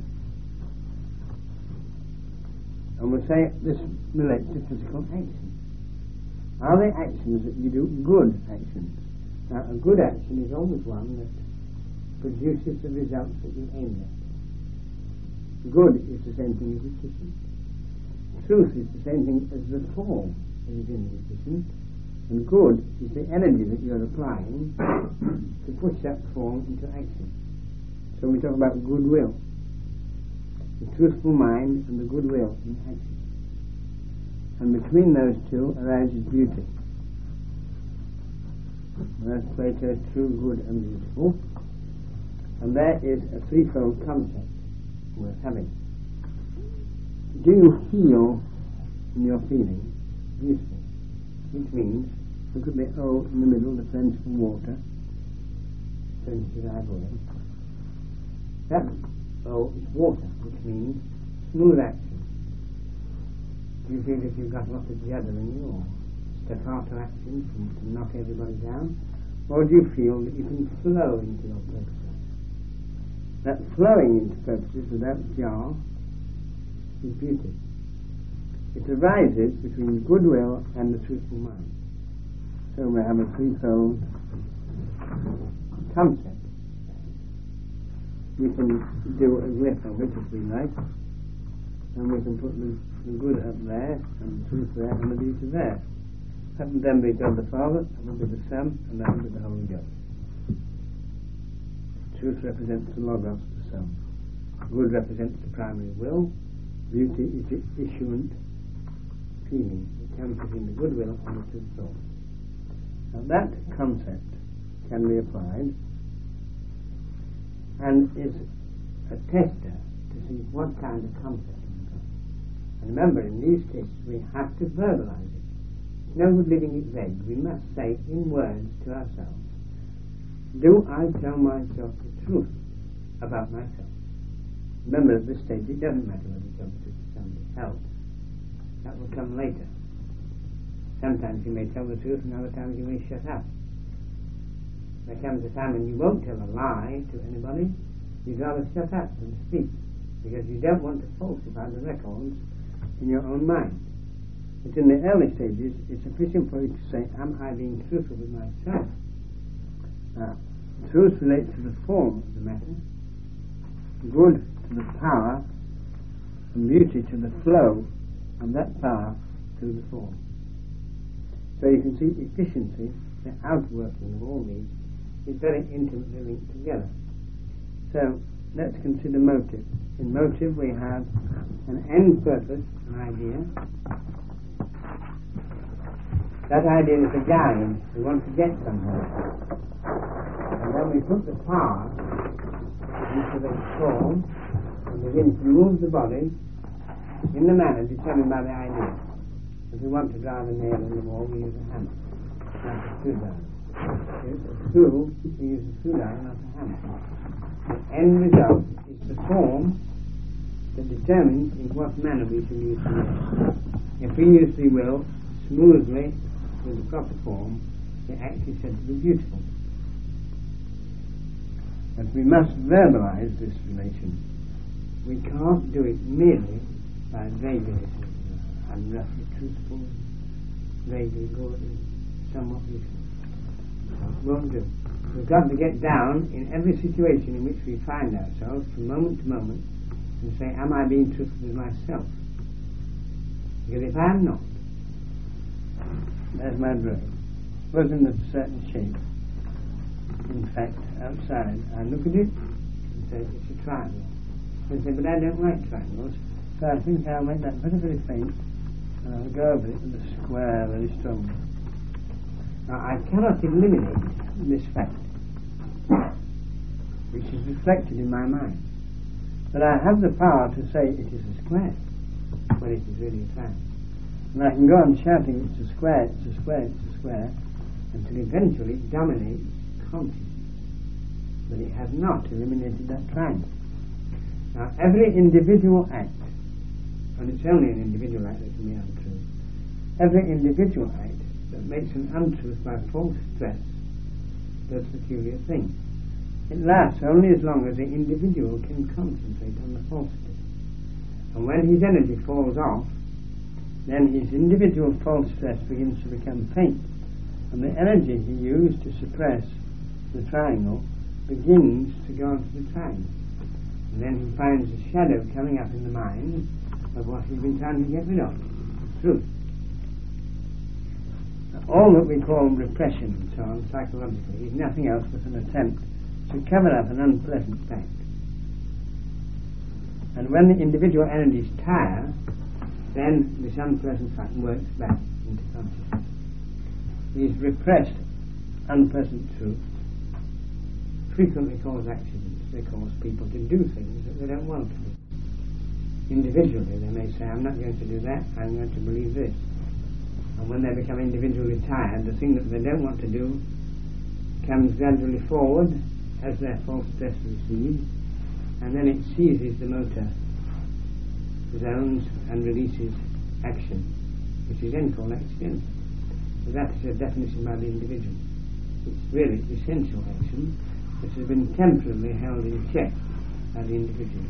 And we'll say this relates to physical action. Are they actions that you do? Good actions. Now, a good action is always one that produces the results that you aim at. Good is the same thing as efficient. Truth is the same thing as the form that is in the efficient. And good is the energy that you're applying to push that form into action. So we talk about goodwill. The truthful mind and the goodwill in action. And between those two arises beauty. That's Plato's true, good and beautiful. And there is a threefold concept worth having. Do you feel in your feeling beautiful? Which means, look at the O in the middle, the French for water. French is ivory. That O is water, which means smooth action. Do you feel if you've got a lot of jadder in you, or staccato action from, to knock everybody down? Or do you feel that you can flow into your purposes? That flowing into purposes without jar is beauty. It arises between goodwill and the truthful mind. So we have a threefold concept. We can do a glyph of it if we like, and we can put the, the good up there, and the truth there, and the beauty there. That would then be God the Father, that would be the Son, and that would be the Holy Ghost. Truth represents the Logos, the Son. Good represents the primary will. Beauty is the issuant feeling that comes between the goodwill and the truth thought. Now that concept can be applied and is a tester to see what kind of concept we've got. And remember, in these cases we have to verbalize it. It's no good leaving it vague. We must say in words to ourselves, do I tell myself the truth about myself? Remember, at this stage it doesn't matter whether you tell the truth to somebody else. That will come later. Sometimes you may tell the truth and other times you may shut up. There comes a time when you won't tell a lie to anybody. You'd rather shut up than speak, because you don't want to falsify the records in your own mind. But in the early stages it's sufficient for you to say, am I being truthful with myself? Now, truth relates to the form of the matter, good to the power, and beauty to the flow, and that power to the form. So you can see efficiency, the outworking of all these, is very intimately linked together. So let's consider motive. In motive we have an end purpose, an idea. That idea is a guide. We want to get somewhere. And then we put the power into the form and begin to move the body in the manner determined by the idea. If we want to drive a nail in the wall, we use a hammer, not a screwdriver. If a screw, we use a screwdriver, not a hammer. The end result is the form that determines in what manner we shall use the nail. If we use the will smoothly with the proper form, the act is said to be beautiful. But we must verbalize this relation. We can't do it merely by vaguely saying, I'm roughly truthful, vaguely good, and somewhat beautiful. It won't do. We've got to get down in every situation in which we find ourselves from moment to moment and say, am I being truthful with myself? Because if I am not, there's my brain. Was in a certain shape. In fact, outside, I look at it and say, it's a triangle. I say, but I don't like triangles, so I think I'll make that very, very faint, and I'll go over it with a square very strongly. Now, I cannot eliminate this fact, which is reflected in my mind. But I have the power to say it is a square, when it is really a triangle. And I can go on shouting, it's a square, it's a square, it's a square, until eventually it dominates consciousness. But it has not eliminated that triangle. Now, every individual act, and it's only an individual act that can be untrue, every individual act that makes an untruth by false stress does peculiar things. It lasts only as long as the individual can concentrate on the falsity. And when his energy falls off, then his individual false stress begins to become faint. And the energy he used to suppress the triangle begins to go into the triangle. And then he finds a shadow coming up in the mind of what he's been trying to get rid of, truth. Now, all that we call repression and so on psychologically is nothing else but an attempt to cover up an unpleasant fact. And when the individual energies tire, then this unpleasant fact works back into consciousness. These repressed, unpleasant truths frequently cause accidents. They cause people to do things that they don't want to do. Individually, they may say, I'm not going to do that, I'm going to believe this. And when they become individually tired, the thing that they don't want to do comes gradually forward as their false stress recedes, and then it seizes the motor zones and releases action, which is then called accidental. So that is a definition by the individual. It's really essential action which has been temporarily held in check by the individual.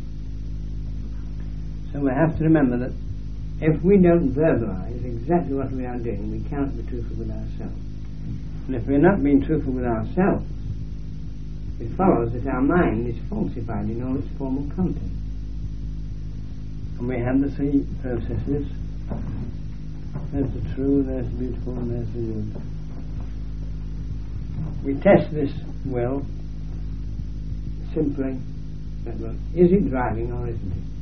So we have to remember that if we don't verbalize exactly what we are doing, we cannot be truthful with ourselves. And if we're not being truthful with ourselves, it follows that our mind is falsified in all its formal content. And we have the three processes. There's the true, there's the beautiful, and there's the good. We test this will simply that, well, is it driving or isn't it?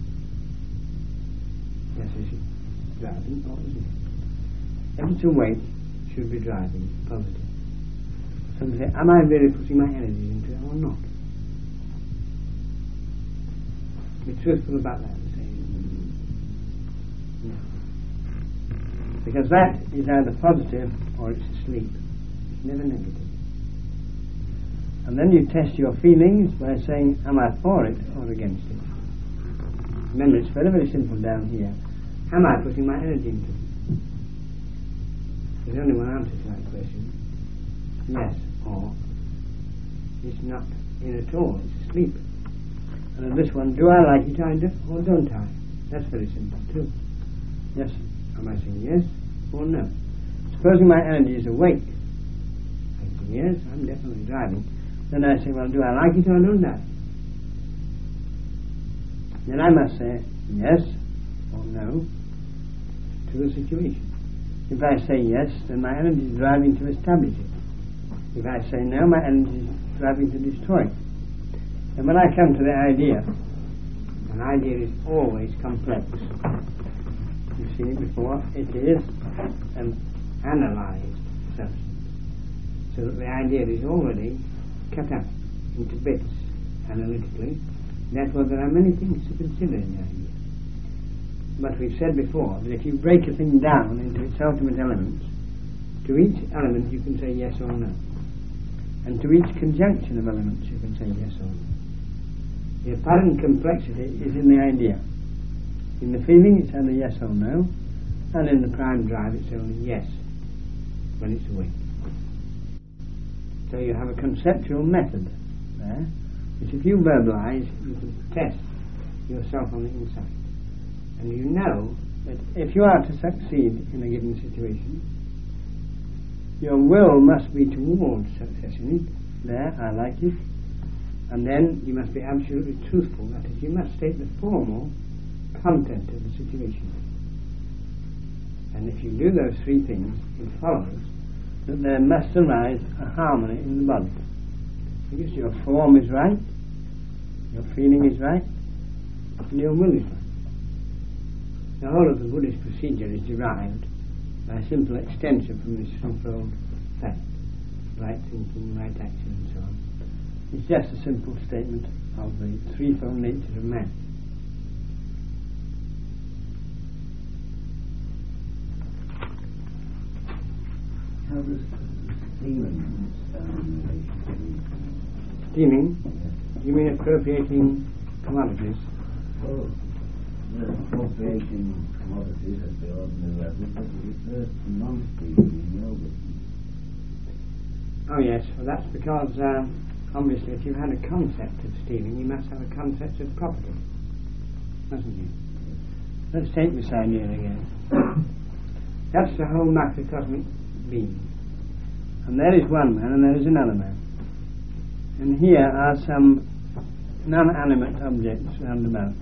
Yes, is it driving or isn't it? If it's awake, it should be driving, positive. So we say, am I really putting my energy into it or not? Be truthful about that and say, no. Because that is either positive or it's asleep. It's never negative. And then you test your feelings by saying, am I for it or against it? Remember, it's very, very simple down here. Am I putting my energy into it? There's only one answer to that question. Yes, or it's not in at all, it's asleep. And then this one, do I like it or don't I? That's very simple too. Yes, am I saying yes or no? Supposing my energy is awake, I say yes, I'm definitely driving. Then I say, well, do I like it or don't I? Then I must say yes or no to the situation. If I say yes, then my energy is driving to establish it. If I say no, my energy is driving to destroy it. And when I come to the idea, an idea is always complex. You've seen it before. It is an analyzed substance. So that the idea is already cut up into bits analytically. Therefore, there are many things to consider in the idea. but we've said before that if you break a thing down into its ultimate elements, to each element you can say yes or no. And to each conjunction of elements you can say yes or no. The apparent complexity is in the idea. In the feeling it's either yes or no, and in the prime drive it's only yes when it's awake. So you have a conceptual method there, which if you verbalize, you can test yourself on the inside. And you know that if you are to succeed in a given situation, your will must be towards success in it. There, I like it. And then you must be absolutely truthful. That is, you must state the formal content of the situation. And if you do those three things, it follows that there must arise a harmony in the body. Because your form is right, your feeling is right, and your will is right. The whole of the Buddhist procedure is derived by a simple extension from this threefold fact: right thinking, right action, and so on. It's just a simple statement of the threefold nature of man. How does stealing stand in relation to Stealing? Yes. You mean appropriating commodities? Well, the appropriating commodities at the ordinary level, but it refers to non-stealing in yoga. Oh yes, well that's because uh, obviously if you had a concept of stealing, you must have a concept of property, mustn't you? Let's take this idea again. That's the whole macrocosmic being. And there is one man and there is another man. And here are some non-animate objects round about.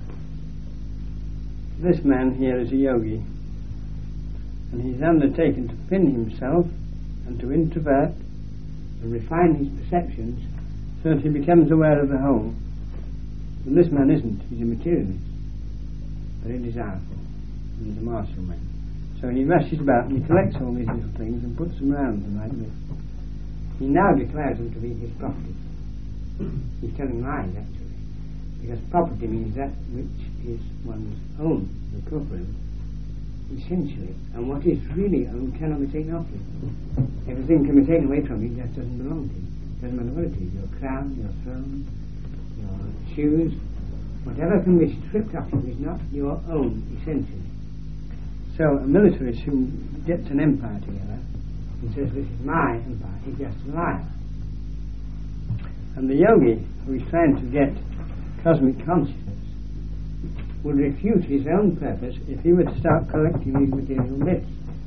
This man here is a yogi, and he's undertaken to pin himself and to introvert and refine his perceptions so that he becomes aware of the whole. And this man isn't, he's a materialist, very desireful, and he's a martial man. So he rushes about and he collects all these little things and puts them round him like this. He now declares them to be his property. He's telling lies, actually, because property means that which is one's own, the property, essentially. And what is really owned cannot be taken off you. Everything can be taken away from you, just doesn't belong to you. Doesn't matter what it is, your crown, your throne, your shoes, whatever can be stripped off you is not your own, essentially. So a militarist who gets an empire together and says, this is my empire, he's just a liar. And the yogi who is trying to get cosmic consciousness would refute his own purpose if he were to start collecting these material bits.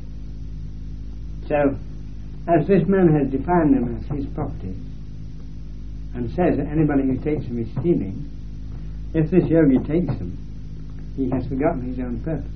So, as this man has defined them as his properties and says that anybody who takes them is stealing, if this yogi takes them, he has forgotten his own purpose.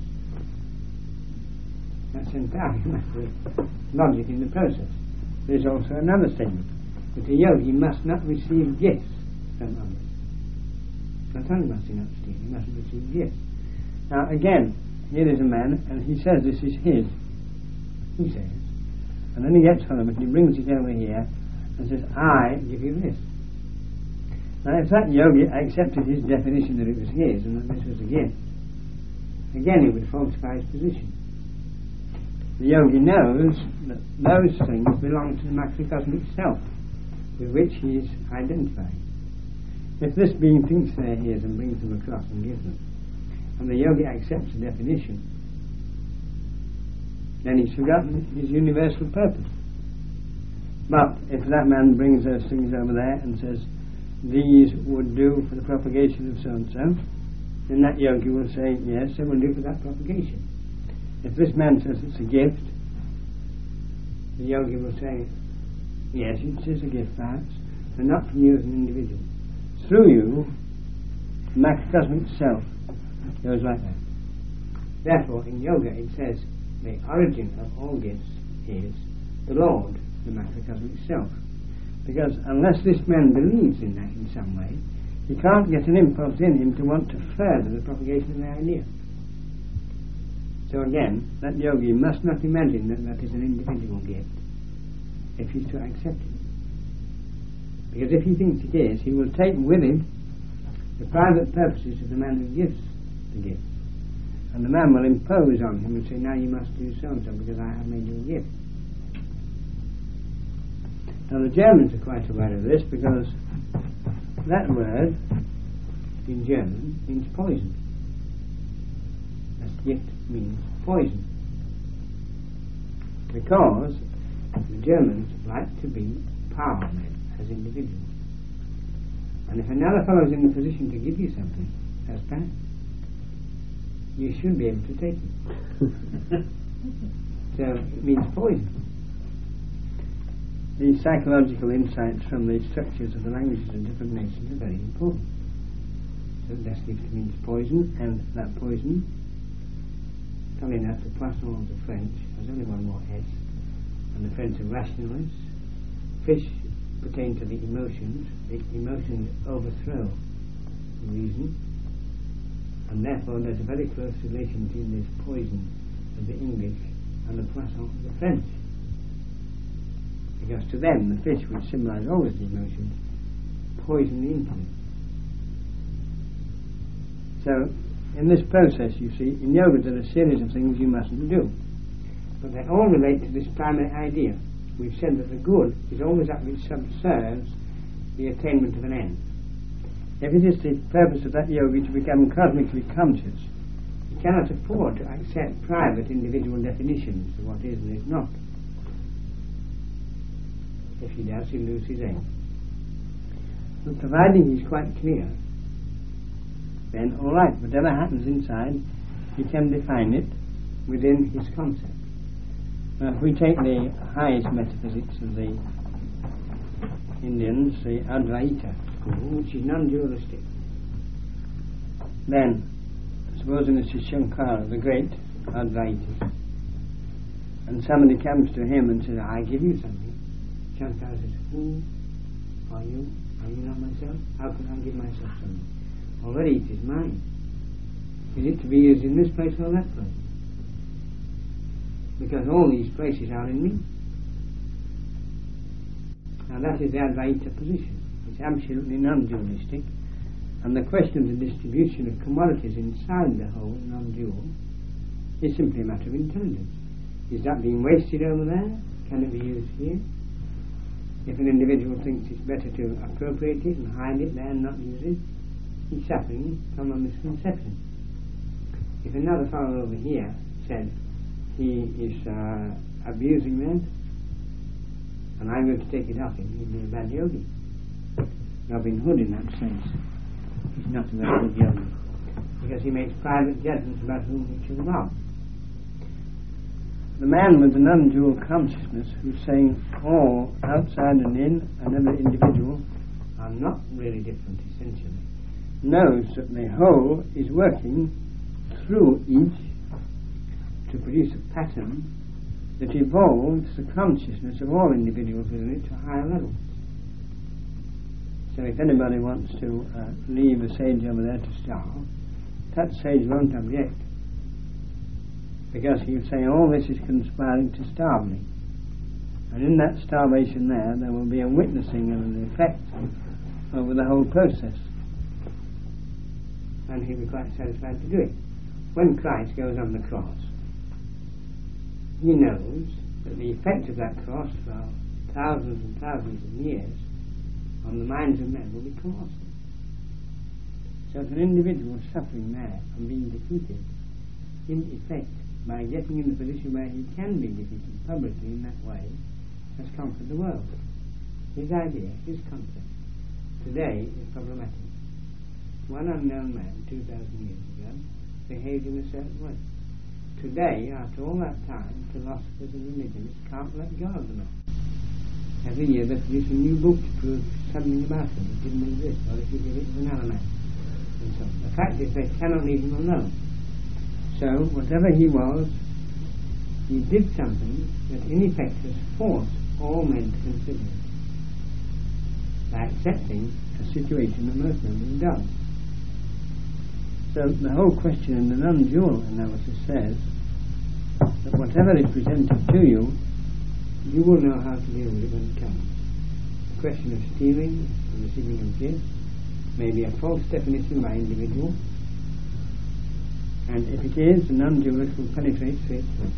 That's entirely a matter of logic in the process. There is also another statement, that a yogi must not receive gifts from others. Not only must he not steal, he mustn't receive gifts. Now again, here is a man, and he says this is his. He says. And then he gets home and he brings it over here and says, I give you this. Now if that yogi accepted his definition that it was his and that this was a gift, again he would falsify his position. The yogi knows that those things belong to the macrocosmic self with which he is identified. If this being thinks they're his and brings them across and gives them, and the yogi accepts the definition, then he's forgotten his universal purpose. But if that man brings those things over there and says, these would do for the propagation of so-and-so, then that yogi will say, yes, they will do for that propagation. If this man says it's a gift, the yogi will say, yes, it is a gift perhaps, but not from you as an individual. Through you, the macrocosmic self goes like that. Therefore, in yoga it says the origin of all gifts is the Lord, the macrocosmic self. Because unless this man believes in that in some way, he can't get an impulse in him to want to further the propagation of the idea. So again, that yogi must not imagine that that is an individual gift if he's to accept it. Because if he thinks it is, he will take with him the private purposes of the man who gives the gift. And the man will impose on him and say, now you must do so and so because I have made you a gift. Now the Germans are quite aware of this because that word in German means poison. As gift means poison. Because the Germans like to be power men as individuals. And if another fellow is in the position to give you something, that's bad. You should be able to take it. So it means poison. These psychological insights from the structures of the languages of different nations are very important. So das Gift means poison, and that poison, coming out the poisson of the French, has only one more S, and the French are rationalists. Fish pertain to the emotions. The emotions overthrow the reason, and therefore there's a very close relation between this poison of the English and the poisson of the French. Because to them, the fish, which symbolize always the emotions, poison the intellect. So, in this process, you see, in yoga there are a series of things you mustn't do. But they all relate to this primary idea. We've said that the good is always that which subserves the attainment of an end. If it is the purpose of that yogi to become cosmically conscious, he cannot afford to accept private individual definitions of what is and is not. If he does, he'll lose his aim. But providing he's quite clear, then all right, whatever happens inside, he can define it within his concept. Now, if we take the highest metaphysics of the Indians, the Advaita school, which is non-dualistic, then, supposing this is Shankara, the great Advaita, and somebody comes to him and says, I give you something. Shankara says, who are you? Are you not myself? How can I give myself something? Already it is mine. Is it to be used in this place or that place? Because all these places are in me. Now that is the Advaita position. It's absolutely non-dualistic, and the question of the distribution of commodities inside the whole non-dual is simply a matter of intelligence. Is that being wasted over there? Can it be used here? If an individual thinks it's better to appropriate it and hide it there and not use it, he's suffering from a misconception. If another fellow over here said he is uh, abusing that, and I'm going to take it off him, he'd be a bad yogi. Robin Hood, in that sense, is not a very good yogi, because he makes private judgments about whom he should love. The man with the non-dual consciousness, who's saying all outside and in and every individual are not really different essentially, knows that the whole is working through each to produce a pattern that evolves the consciousness of all individuals within it to a higher level. So if anybody wants to uh, leave a sage over there to starve, that sage won't object, because he'll say all this is conspiring to starve me, and in that starvation there there will be a witnessing and an effect over the whole process, and he'll be quite satisfied to do it. When Christ goes on the cross, he knows that the effect of that cross for thousands and thousands of years on the minds of men will be colossal. So if an individual is suffering there and being defeated, in effect, by getting in the position where he can be defeated publicly in that way, has conquered the world. His idea, his concept, today is problematic. One unknown man, two thousand years ago, behaved in a certain way. Today, after all that time, philosophers and religionists can't let go of the man. Every year they produce a new book to prove something about him that didn't exist, or if you give it to another man. And so the fact is they cannot leave him alone. So, whatever he was, he did something that in effect has forced all men to consider it, by accepting a situation that most men would have done. So, the whole question in the non-dual analysis says that whatever is presented to you, you will know how to deal with it when it comes. The question of stealing and receiving of gifts may be a false definition by individual, And if it is, the non-dualist will penetrate straight through.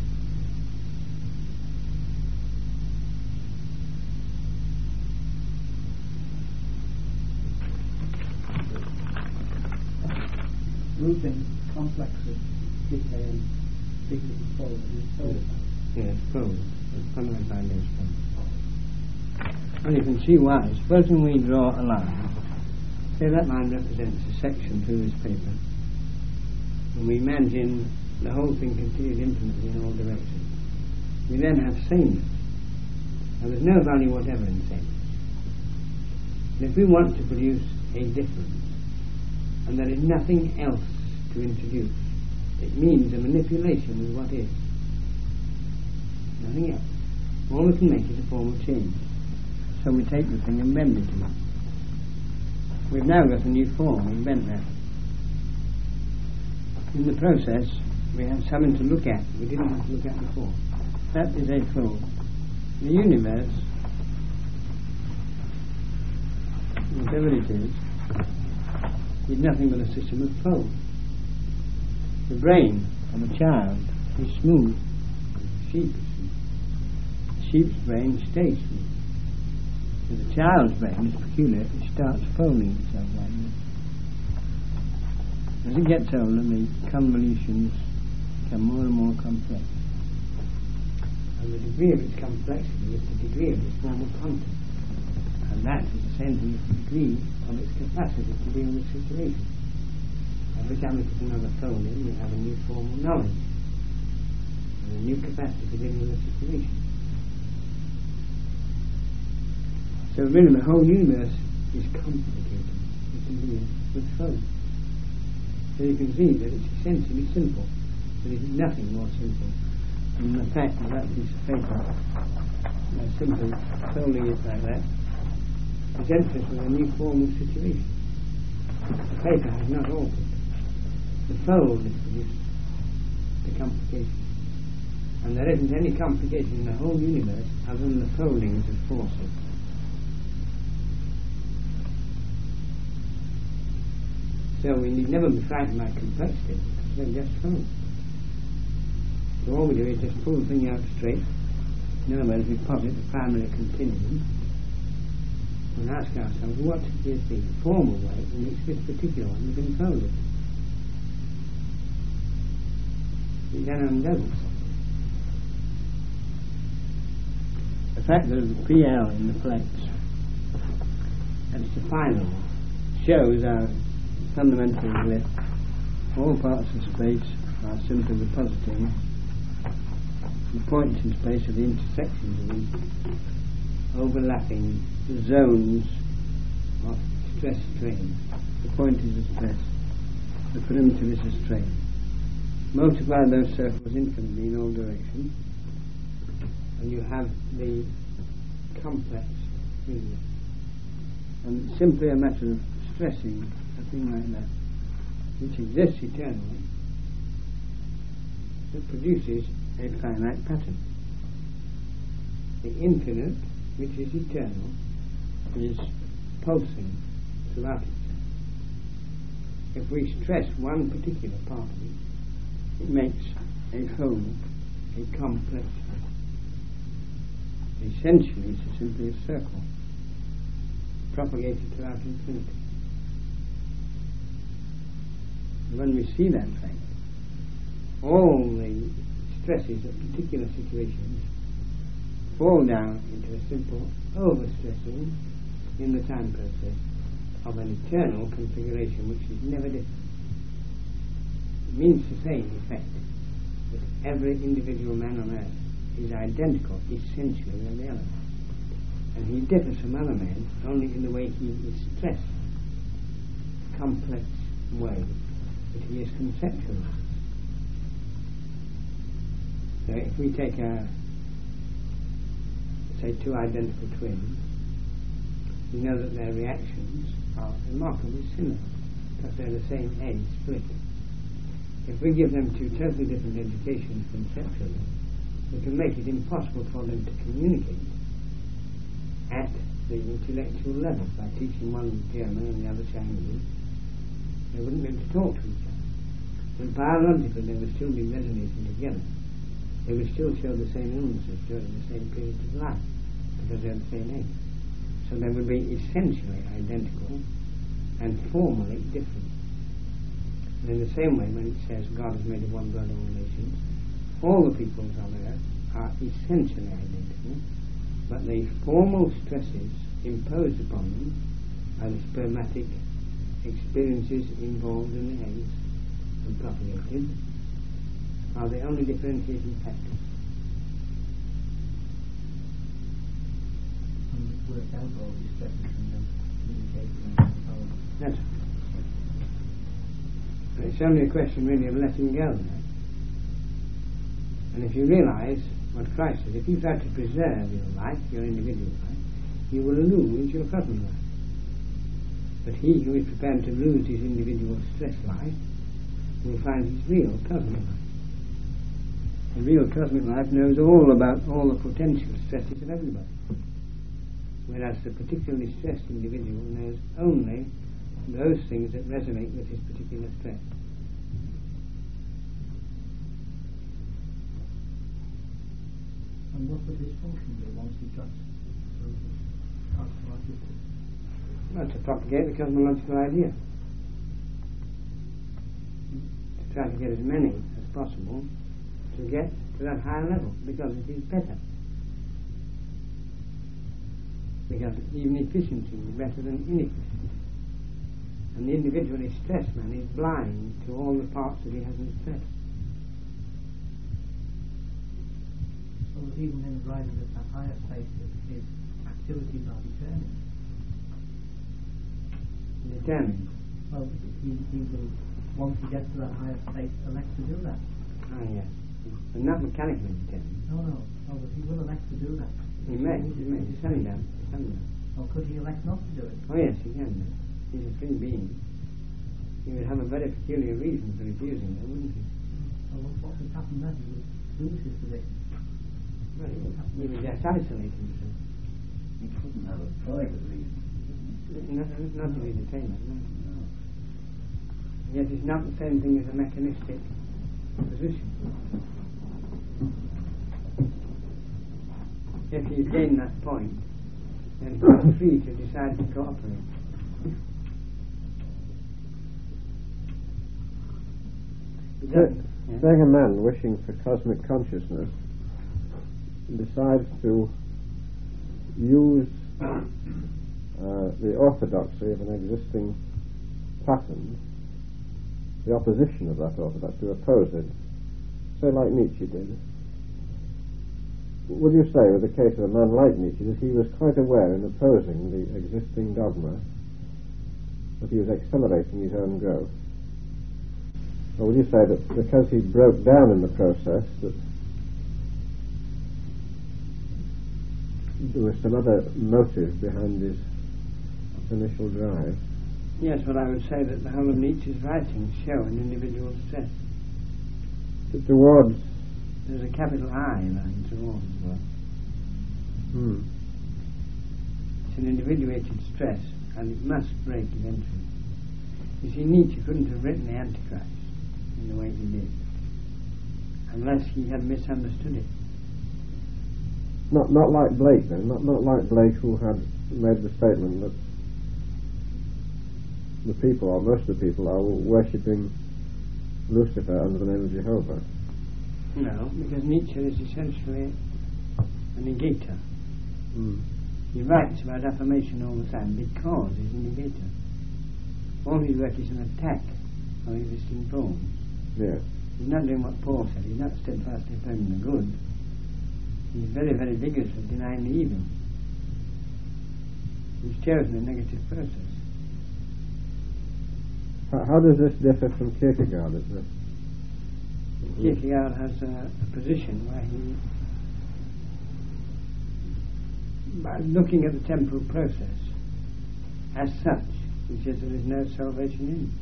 Grouping complexes, decay and secret and fold and so Yes, fold. It's fundamental ideas fold. And you can see why. Supposing we draw a line, say that line represents a section through this paper, and we imagine the whole thing continues infinitely in all directions. We then have sameness. Now there's no value whatever in sameness. And if we want to produce a difference, and there is nothing else to introduce, it means a manipulation of what is. Nothing else. All we can make is a form of change. So we take the thing and bend it to it. We've now got a new form, we've bent that. In the process, we have something to look at we didn't have to look at before. That is a fold. The universe, whatever it is, is nothing but a system of folds. The brain of a child is smooth. Sheep is smooth. The sheep's brain stays smooth. So the child's brain is peculiar. It starts folding itself like this. As it gets older, the convolutions become more and more complex. And the degree of its complexity is the degree of its form of content. And that is the same thing as the degree of its capacity to deal with situations. Every time we put another fold in, we have a new form of knowledge and a new capacity to deal with a situation. So really the whole universe is complicated. It can be with folds. So you can see that it's essentially simple. There is nothing more simple than the fact that that piece of paper, by simply folding it like that, presents us with a new form of situation. The paper has not altered. The fold is produced the complication. And there isn't any complication in the whole universe other than the foldings of forces. So we need never be frightened by complexity, because they're just folds. So all we do is just pull the thing out straight. In other words, we posit the primary continuum and ask ourselves, what is the formal way in which this particular one has been folded? It then undoes. The fact that there's a P L in the flex, that's the final one, shows our fundamentally that all parts of space are simply the positing the points in space are the intersections of these overlapping zones of stress strain. The point is a stress, the perimeter is a strain. Multiply those circles infinitely in all directions, and you have the complex universe. And it's simply a matter of stressing a thing like that, which exists eternally, that produces a finite pattern. The infinite, which is eternal, is pulsing throughout itself. If we stress one particular part of it, it makes a whole, a complex pattern. Essentially, it's simply a circle propagated throughout infinity. When we see that fact, all the stresses of particular situations fall down into a simple overstressing in the time process of an eternal configuration which is never different. It means to say, in effect, that every individual man on earth is identical essentially with the other. And he differs from other men only in the way he is stressed, complex way that he is conceptualized. So if we take a, say, two identical twins, we know that their reactions are remarkably similar because they're the same age splitting. If we give them two totally different educations conceptually, we can make it impossible for them to communicate at the intellectual level. By teaching one German and the other Chinese, they wouldn't be able to talk to each other. And biologically they will still be resonating together. They will still show the same illnesses during the same period of life because they're the same age. So they will be essentially identical and formally different. And in the same way, when it says God has made of one blood all nations, all the peoples on earth are essentially identical, but the formal stresses imposed upon them by the spermatic experiences involved in the eggs and propagated are the only differentiating factors. And work out all these stresses and then communicate with them. That's right. But it's only a question really of letting go now. And if you realise what Christ said, if you try to preserve your life, your individual life, you will lose your cosmic life. But he who is prepared to lose his individual stress life will find his real cosmic life. The real cosmic life knows all about all the potential stresses of everybody, whereas the particularly stressed individual knows only those things that resonate with his particular stress. And what would his function be once he got through the cosmological? Well, to propagate the cosmological idea. To try to get as many as possible to get to that higher level, because it is better. Because even efficiency is better than inefficiency. And the individually stressed man is blind to all the parts that he hasn't stressed. So that even in arriving at that higher state, his activities are determined. Determined. Well, he, he will, once he gets to that higher state, elect to do that. Ah, yes. But not mechanically determined. No, no, no, but he will elect to do that. He may, he may. He's telling that. Or could he elect not to do it? Oh, yes, he can. He's a free being. He would have a very peculiar reason for refusing it, wouldn't he? Well, what would happen then? He would lose his position. Well, he would, he would just isolate himself. He couldn't have a private reason. Not, not to be detained, no. No. Yet it's not the same thing as a mechanistic position. If you gain that point, then you are free to decide to cooperate. So, saying a man wishing for cosmic consciousness decides to use uh, the orthodoxy of an existing pattern, the opposition of that orthodoxy, to oppose it, say like Nietzsche did. Would you say, with the case of a man like Nietzsche, that he was quite aware in opposing the existing dogma that he was accelerating his own growth? Or would you say that because he broke down in the process, that there was some other motive behind his initial drive? Yes, but I would say that the whole of Nietzsche's writings show an individual stress. T- towards... There's a capital I line towards as well. Hmm. It's an individuated stress, and it must break eventually. You see, Nietzsche couldn't have written the Antichrist in the way he did, unless he had misunderstood it. Not not like Blake then, not not like Blake, who had made the statement that the people, or most of the people, are worshipping Lucifer under the name of Jehovah. No, because Nietzsche is essentially a negator. Mm. He writes about affirmation all the time because he's a negator. All his work is an attack on existing forms. Yes. He's not doing what Paul said. He's not steadfastly affirming the good. He's very, very vigorously denying the evil. He's chosen a negative process. How, how does this differ from Kierkegaard? Is it? Kierkegaard has a, a position where he, by looking at the temporal process as such, he says there is no salvation in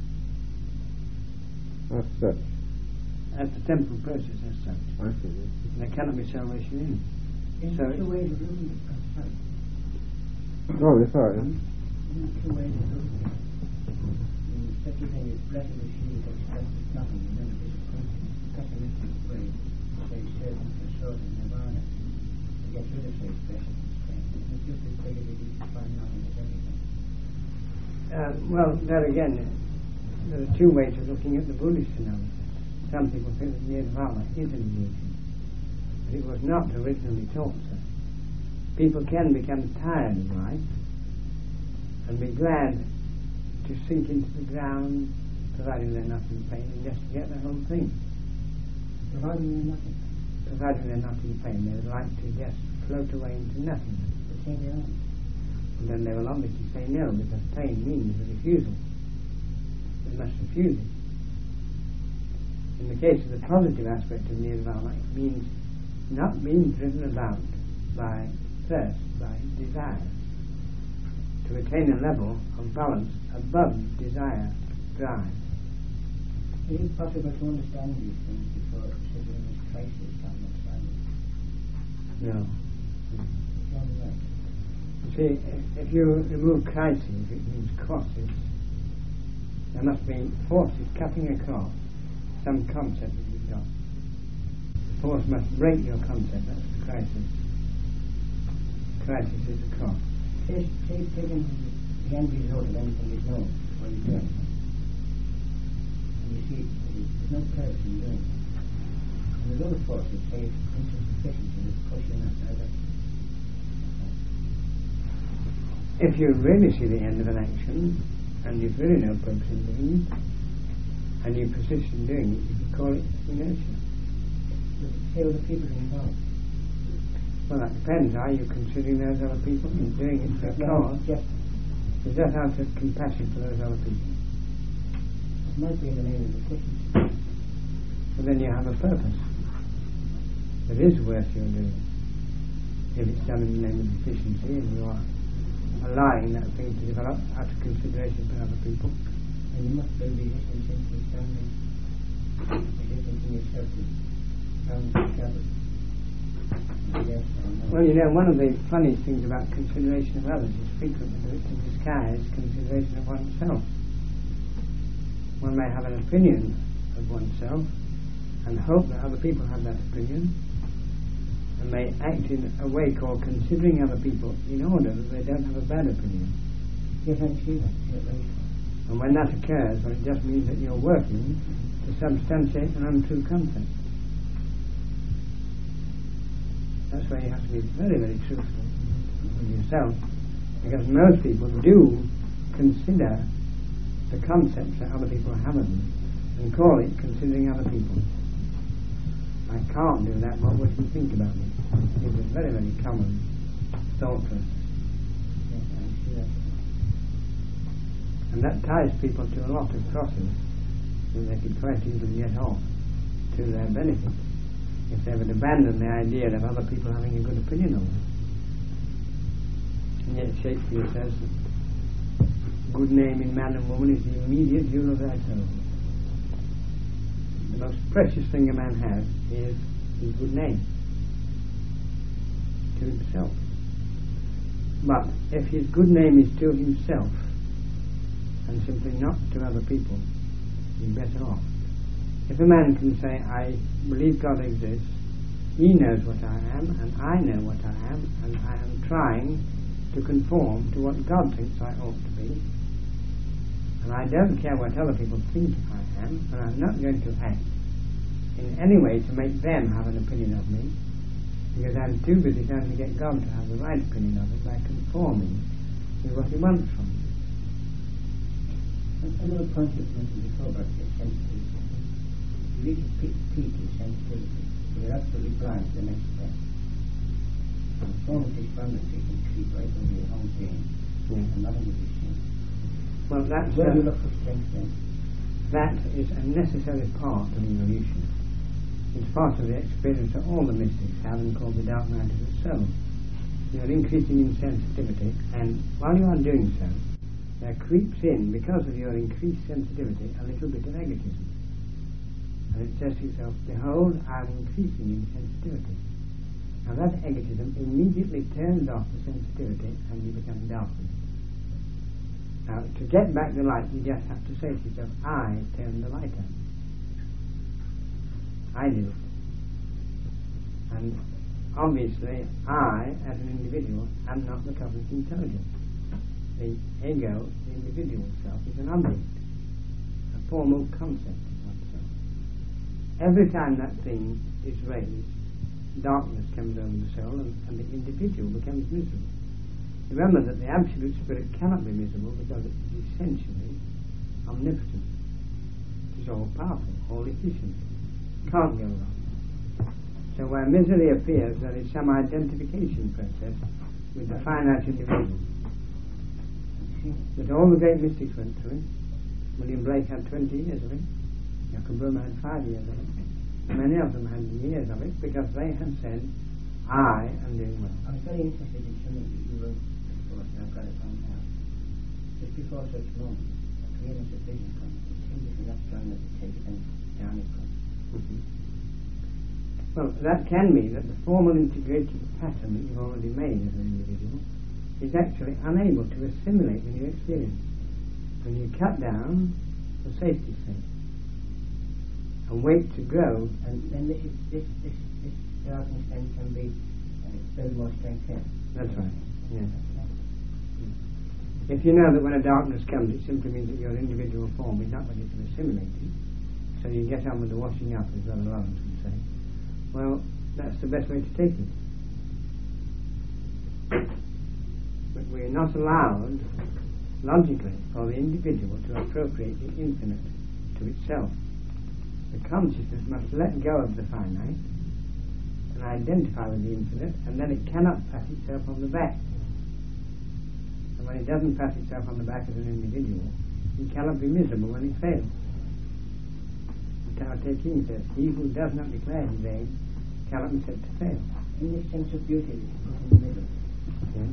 it. As such? As the temporal process as such. I see. There cannot be salvation in it. In So two ways of looking at it. Oh, sorry. In two ways of looking at it. In the everything is blessed as she is expressed as nothing, and never disappointed. Pessimistic way, say certain for certain nirvana. To get rid of such expressions and strength. It's just as big as it is to find nothing as everything. Uh, well, there again, there are two ways of looking at the Buddhist analysis. Some people think that nirvana is an illusion, but it was not originally taught so. People can become tired of life and be glad to sink into the ground, providing they're not in pain, and just forget the whole thing. Providing they're nothing. Providing they're not in pain, they would like to just float away into nothing. But say they aren't. And then they will obviously say no, because pain means a refusal. They must refuse it. In the case of the positive aspect of nirvana, it means not being driven about by thirst, by desire, to attain a level of balance above desire, drive. Is it possible to understand these things before considering this crisis on the side? No. It's only right. You see, if, if you remove crises, it means crosses. There must be forces cutting across some concept that you've got. The force must break your concept, that's the crisis. Crisis is a cross. Say, say taking the end result of anything is known before you do it. And you see, there's no purpose in doing it. And there's other forces, say, insufficiency, that push you in that direction. If you really see the end of an action, and you've really no purpose in doing it, and you persist in doing it, you can call it inertia. Say other people are involved. Well, that depends. Are you considering those other people and doing it for a cause? Just, Is that out of compassion for those other people? it might be in the name of efficiency. Well, then you have a purpose. It is worth your doing. If it's done in the name of efficiency and you are allowing that thing to develop out of consideration for other people. And you must build resistance into yourself, resistance in yourself to balance yourself. Yes or no. Well, you know, one of the funny things about consideration of others is frequently that it's in disguise consideration of oneself. One may have an opinion of oneself and hope that other people have that opinion, and may act in a way called considering other people in order that they don't have a bad opinion. Yes, I see that. Yes, I see. And when that occurs, well, it just means that you're working to substantiate an untrue concept. That's why you have to be very, very truthful with yourself, because most people do consider the concepts that other people have of them and call it considering other people. I can't do that, what would you think about me? It's a very, very common thought process. Yes, I see that. And that ties people to a lot of crosses that they could quite easily get off to their benefit if they would abandon the idea of other people having a good opinion of them. And yet Shakespeare says that good name in man and woman is the immediate jewel of their soul. The most precious thing a man has is his good name to himself. But if his good name is to himself and simply not to other people, he's better off. If a man can say, I believe God exists, he knows what I am, and I know what I am, and I am trying to conform to what God thinks I ought to be, and I don't care what other people think I am, and I'm not going to act in any way to make them have an opinion of me, because I'm too busy trying to get God to have the right opinion of me by conforming with what he wants from me. Another point you mentioned before about the sensitivity. You reach a peak, peak in sensitivity, you're absolutely blind to the next step. And the form of despondency can creep right over your whole being, Yeah. and nothing will be seen. Well, that's Where do you uh, look for strength then? that is a necessary part of evolution. It's part of the experience that all the mystics have and called the dark night of the soul. You're increasing in sensitivity, and while you are doing so, there creeps in, because of your increased sensitivity, a little bit of egotism. And it says to itself, behold, I'm increasing in sensitivity. Now that egotism immediately turns off the sensitivity and you become darkened. Now, to get back the light, you just have to say to yourself, I turned the light on. I did it. And obviously, I, as an individual, am not the cosmic intelligence. The ego, the individual self, is an object, a formal concept of oneself. Every time that thing is raised, darkness comes over the soul and, and the individual becomes miserable. Remember that the Absolute Spirit cannot be miserable because it is essentially omnipotent. It is all powerful, all efficient. Can't go wrong. So where misery appears, there is some identification process with the finite individual. But all the great mystics went through it. William Blake had twenty years of it. Jacob Boehme had five years of it. Many of them had years of it because they had said, I am doing well. I was very interested in something that you wrote before, so I've got it on now. Just before such moments, a clearness of vision comes. It seems if you're not strong enough to take it, then down it comes. Mm-hmm. Well, that can mean that the formal integrated pattern that you've already made as an individual is actually unable to assimilate the new experience. When you cut down the safety state and wait to grow, and then this is this this this darkness then can be uh, build more strength in. That's right. Yeah. If you know that when a darkness comes, it simply means that your individual form is not ready to assimilate it, so you get on with the washing up, as Brother Lawrence would say. Well, that's the best way to take it. But we are not allowed, logically, for the individual to appropriate the infinite to itself. The consciousness must let go of the finite and identify with the infinite, and then it cannot pat itself on the back. And when it doesn't pat itself on the back as an individual, it cannot be miserable when it fails. Tao Te Ching says, he who does not declare his aim cannot be said to fail. In this sense of beauty, put in the middle. Yeah.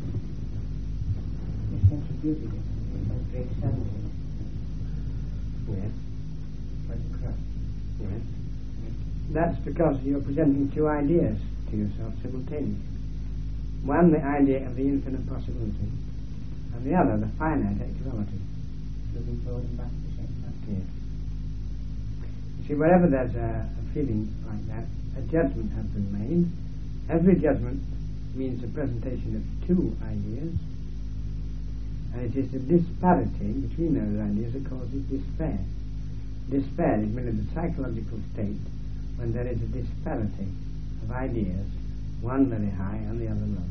This sense of beauty is like great sadness. Yes. Like a cross. Yes. That's because you're presenting two ideas to yourself simultaneously. One, the idea of the infinite possibility, and the other, the finite actuality. Looking forward and back to the same time. Yes. You see, wherever there's a, a feeling like that, a judgment has been made. Every judgment means the presentation of two ideas, and it is the disparity between those ideas that causes despair. Despair is merely the psychological state when there is a disparity of ideas, one very high and the other low.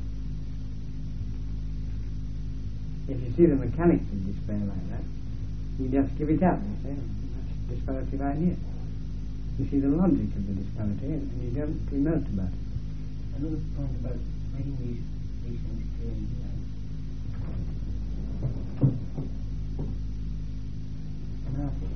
If you see the mechanics of despair like that, you just give it up and say, oh, that's disparity of ideas. You see the logic of the disparity and you don't emote about it. Another point about making these, these things clear in your life. An artist.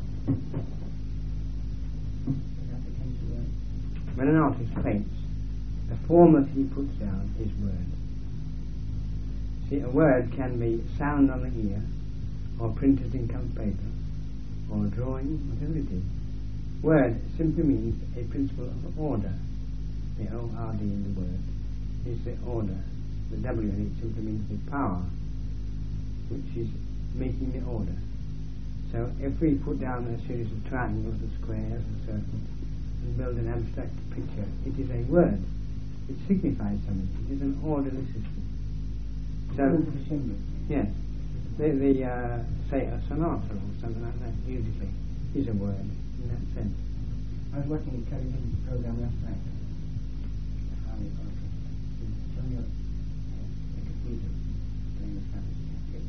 That begins to work. When an artist paints, the form that he puts down is word. See, a word can be sound on the ear, or printed in ink paper, or drawing, whatever it is. Word simply means a principle of order. The O R D in the word is the order. The W in it simply means the power, which is making the order. So if we put down a series of triangles and squares and circles and build an abstract picture, it is a word. It signifies something. It is an orderly system. So, yes, the, the uh, say a sonata or something like that, musically, is a word in that sense. I was watching a television program last night. Harley Orchestra. It's on your a cathedral playing the Spanish music.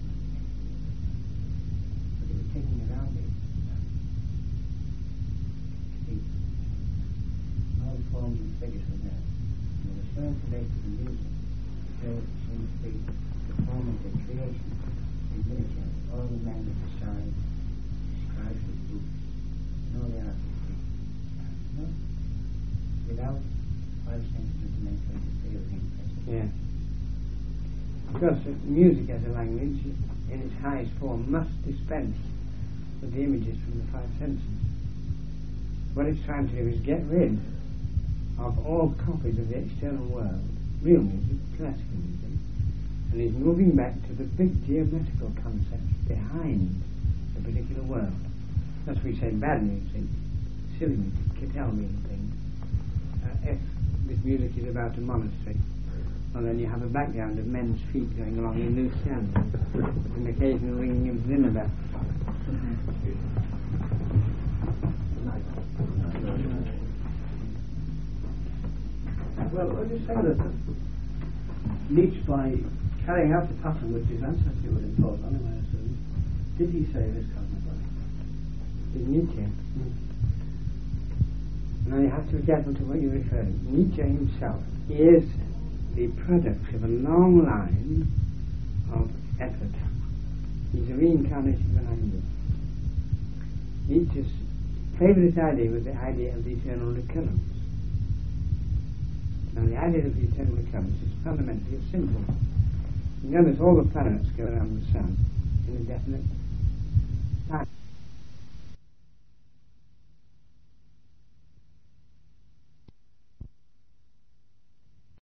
But it was taking around the street. And all the forms and figures were there. And they were so interlaced with the music. So it seemed to be the form of the creation in miniature. All the men at the side described with books. And all the artists. No? Without five senses of mental experience. Yeah. Because uh, music as a language, in its highest form, must dispense with the images from the five senses. What it's trying to do is get rid of all copies of the external world, real music, classical music, and he's moving back to the big geometrical concepts behind the particular world. As we say, bad music, silly music, Kittelmian things. Uh, if this music is about a monastery, well then you have a background of men's feet going along in loose sand, with an occasional ringing of dinner bells. Well, when you say that Nietzsche, by carrying out the pattern which his ancestry would impose on him, I assume, did he say this cosmogony? Is Nietzsche? Mm. Now you have to be careful to what you refer to. Nietzsche himself is the product of a long line of effort. He's a reincarnation of an angel. Nietzsche's favourite idea was the idea of the eternal recurrence. Now the idea of the eternal recurrence is fundamentally a simple. You notice all the planets go around the sun in a definite time.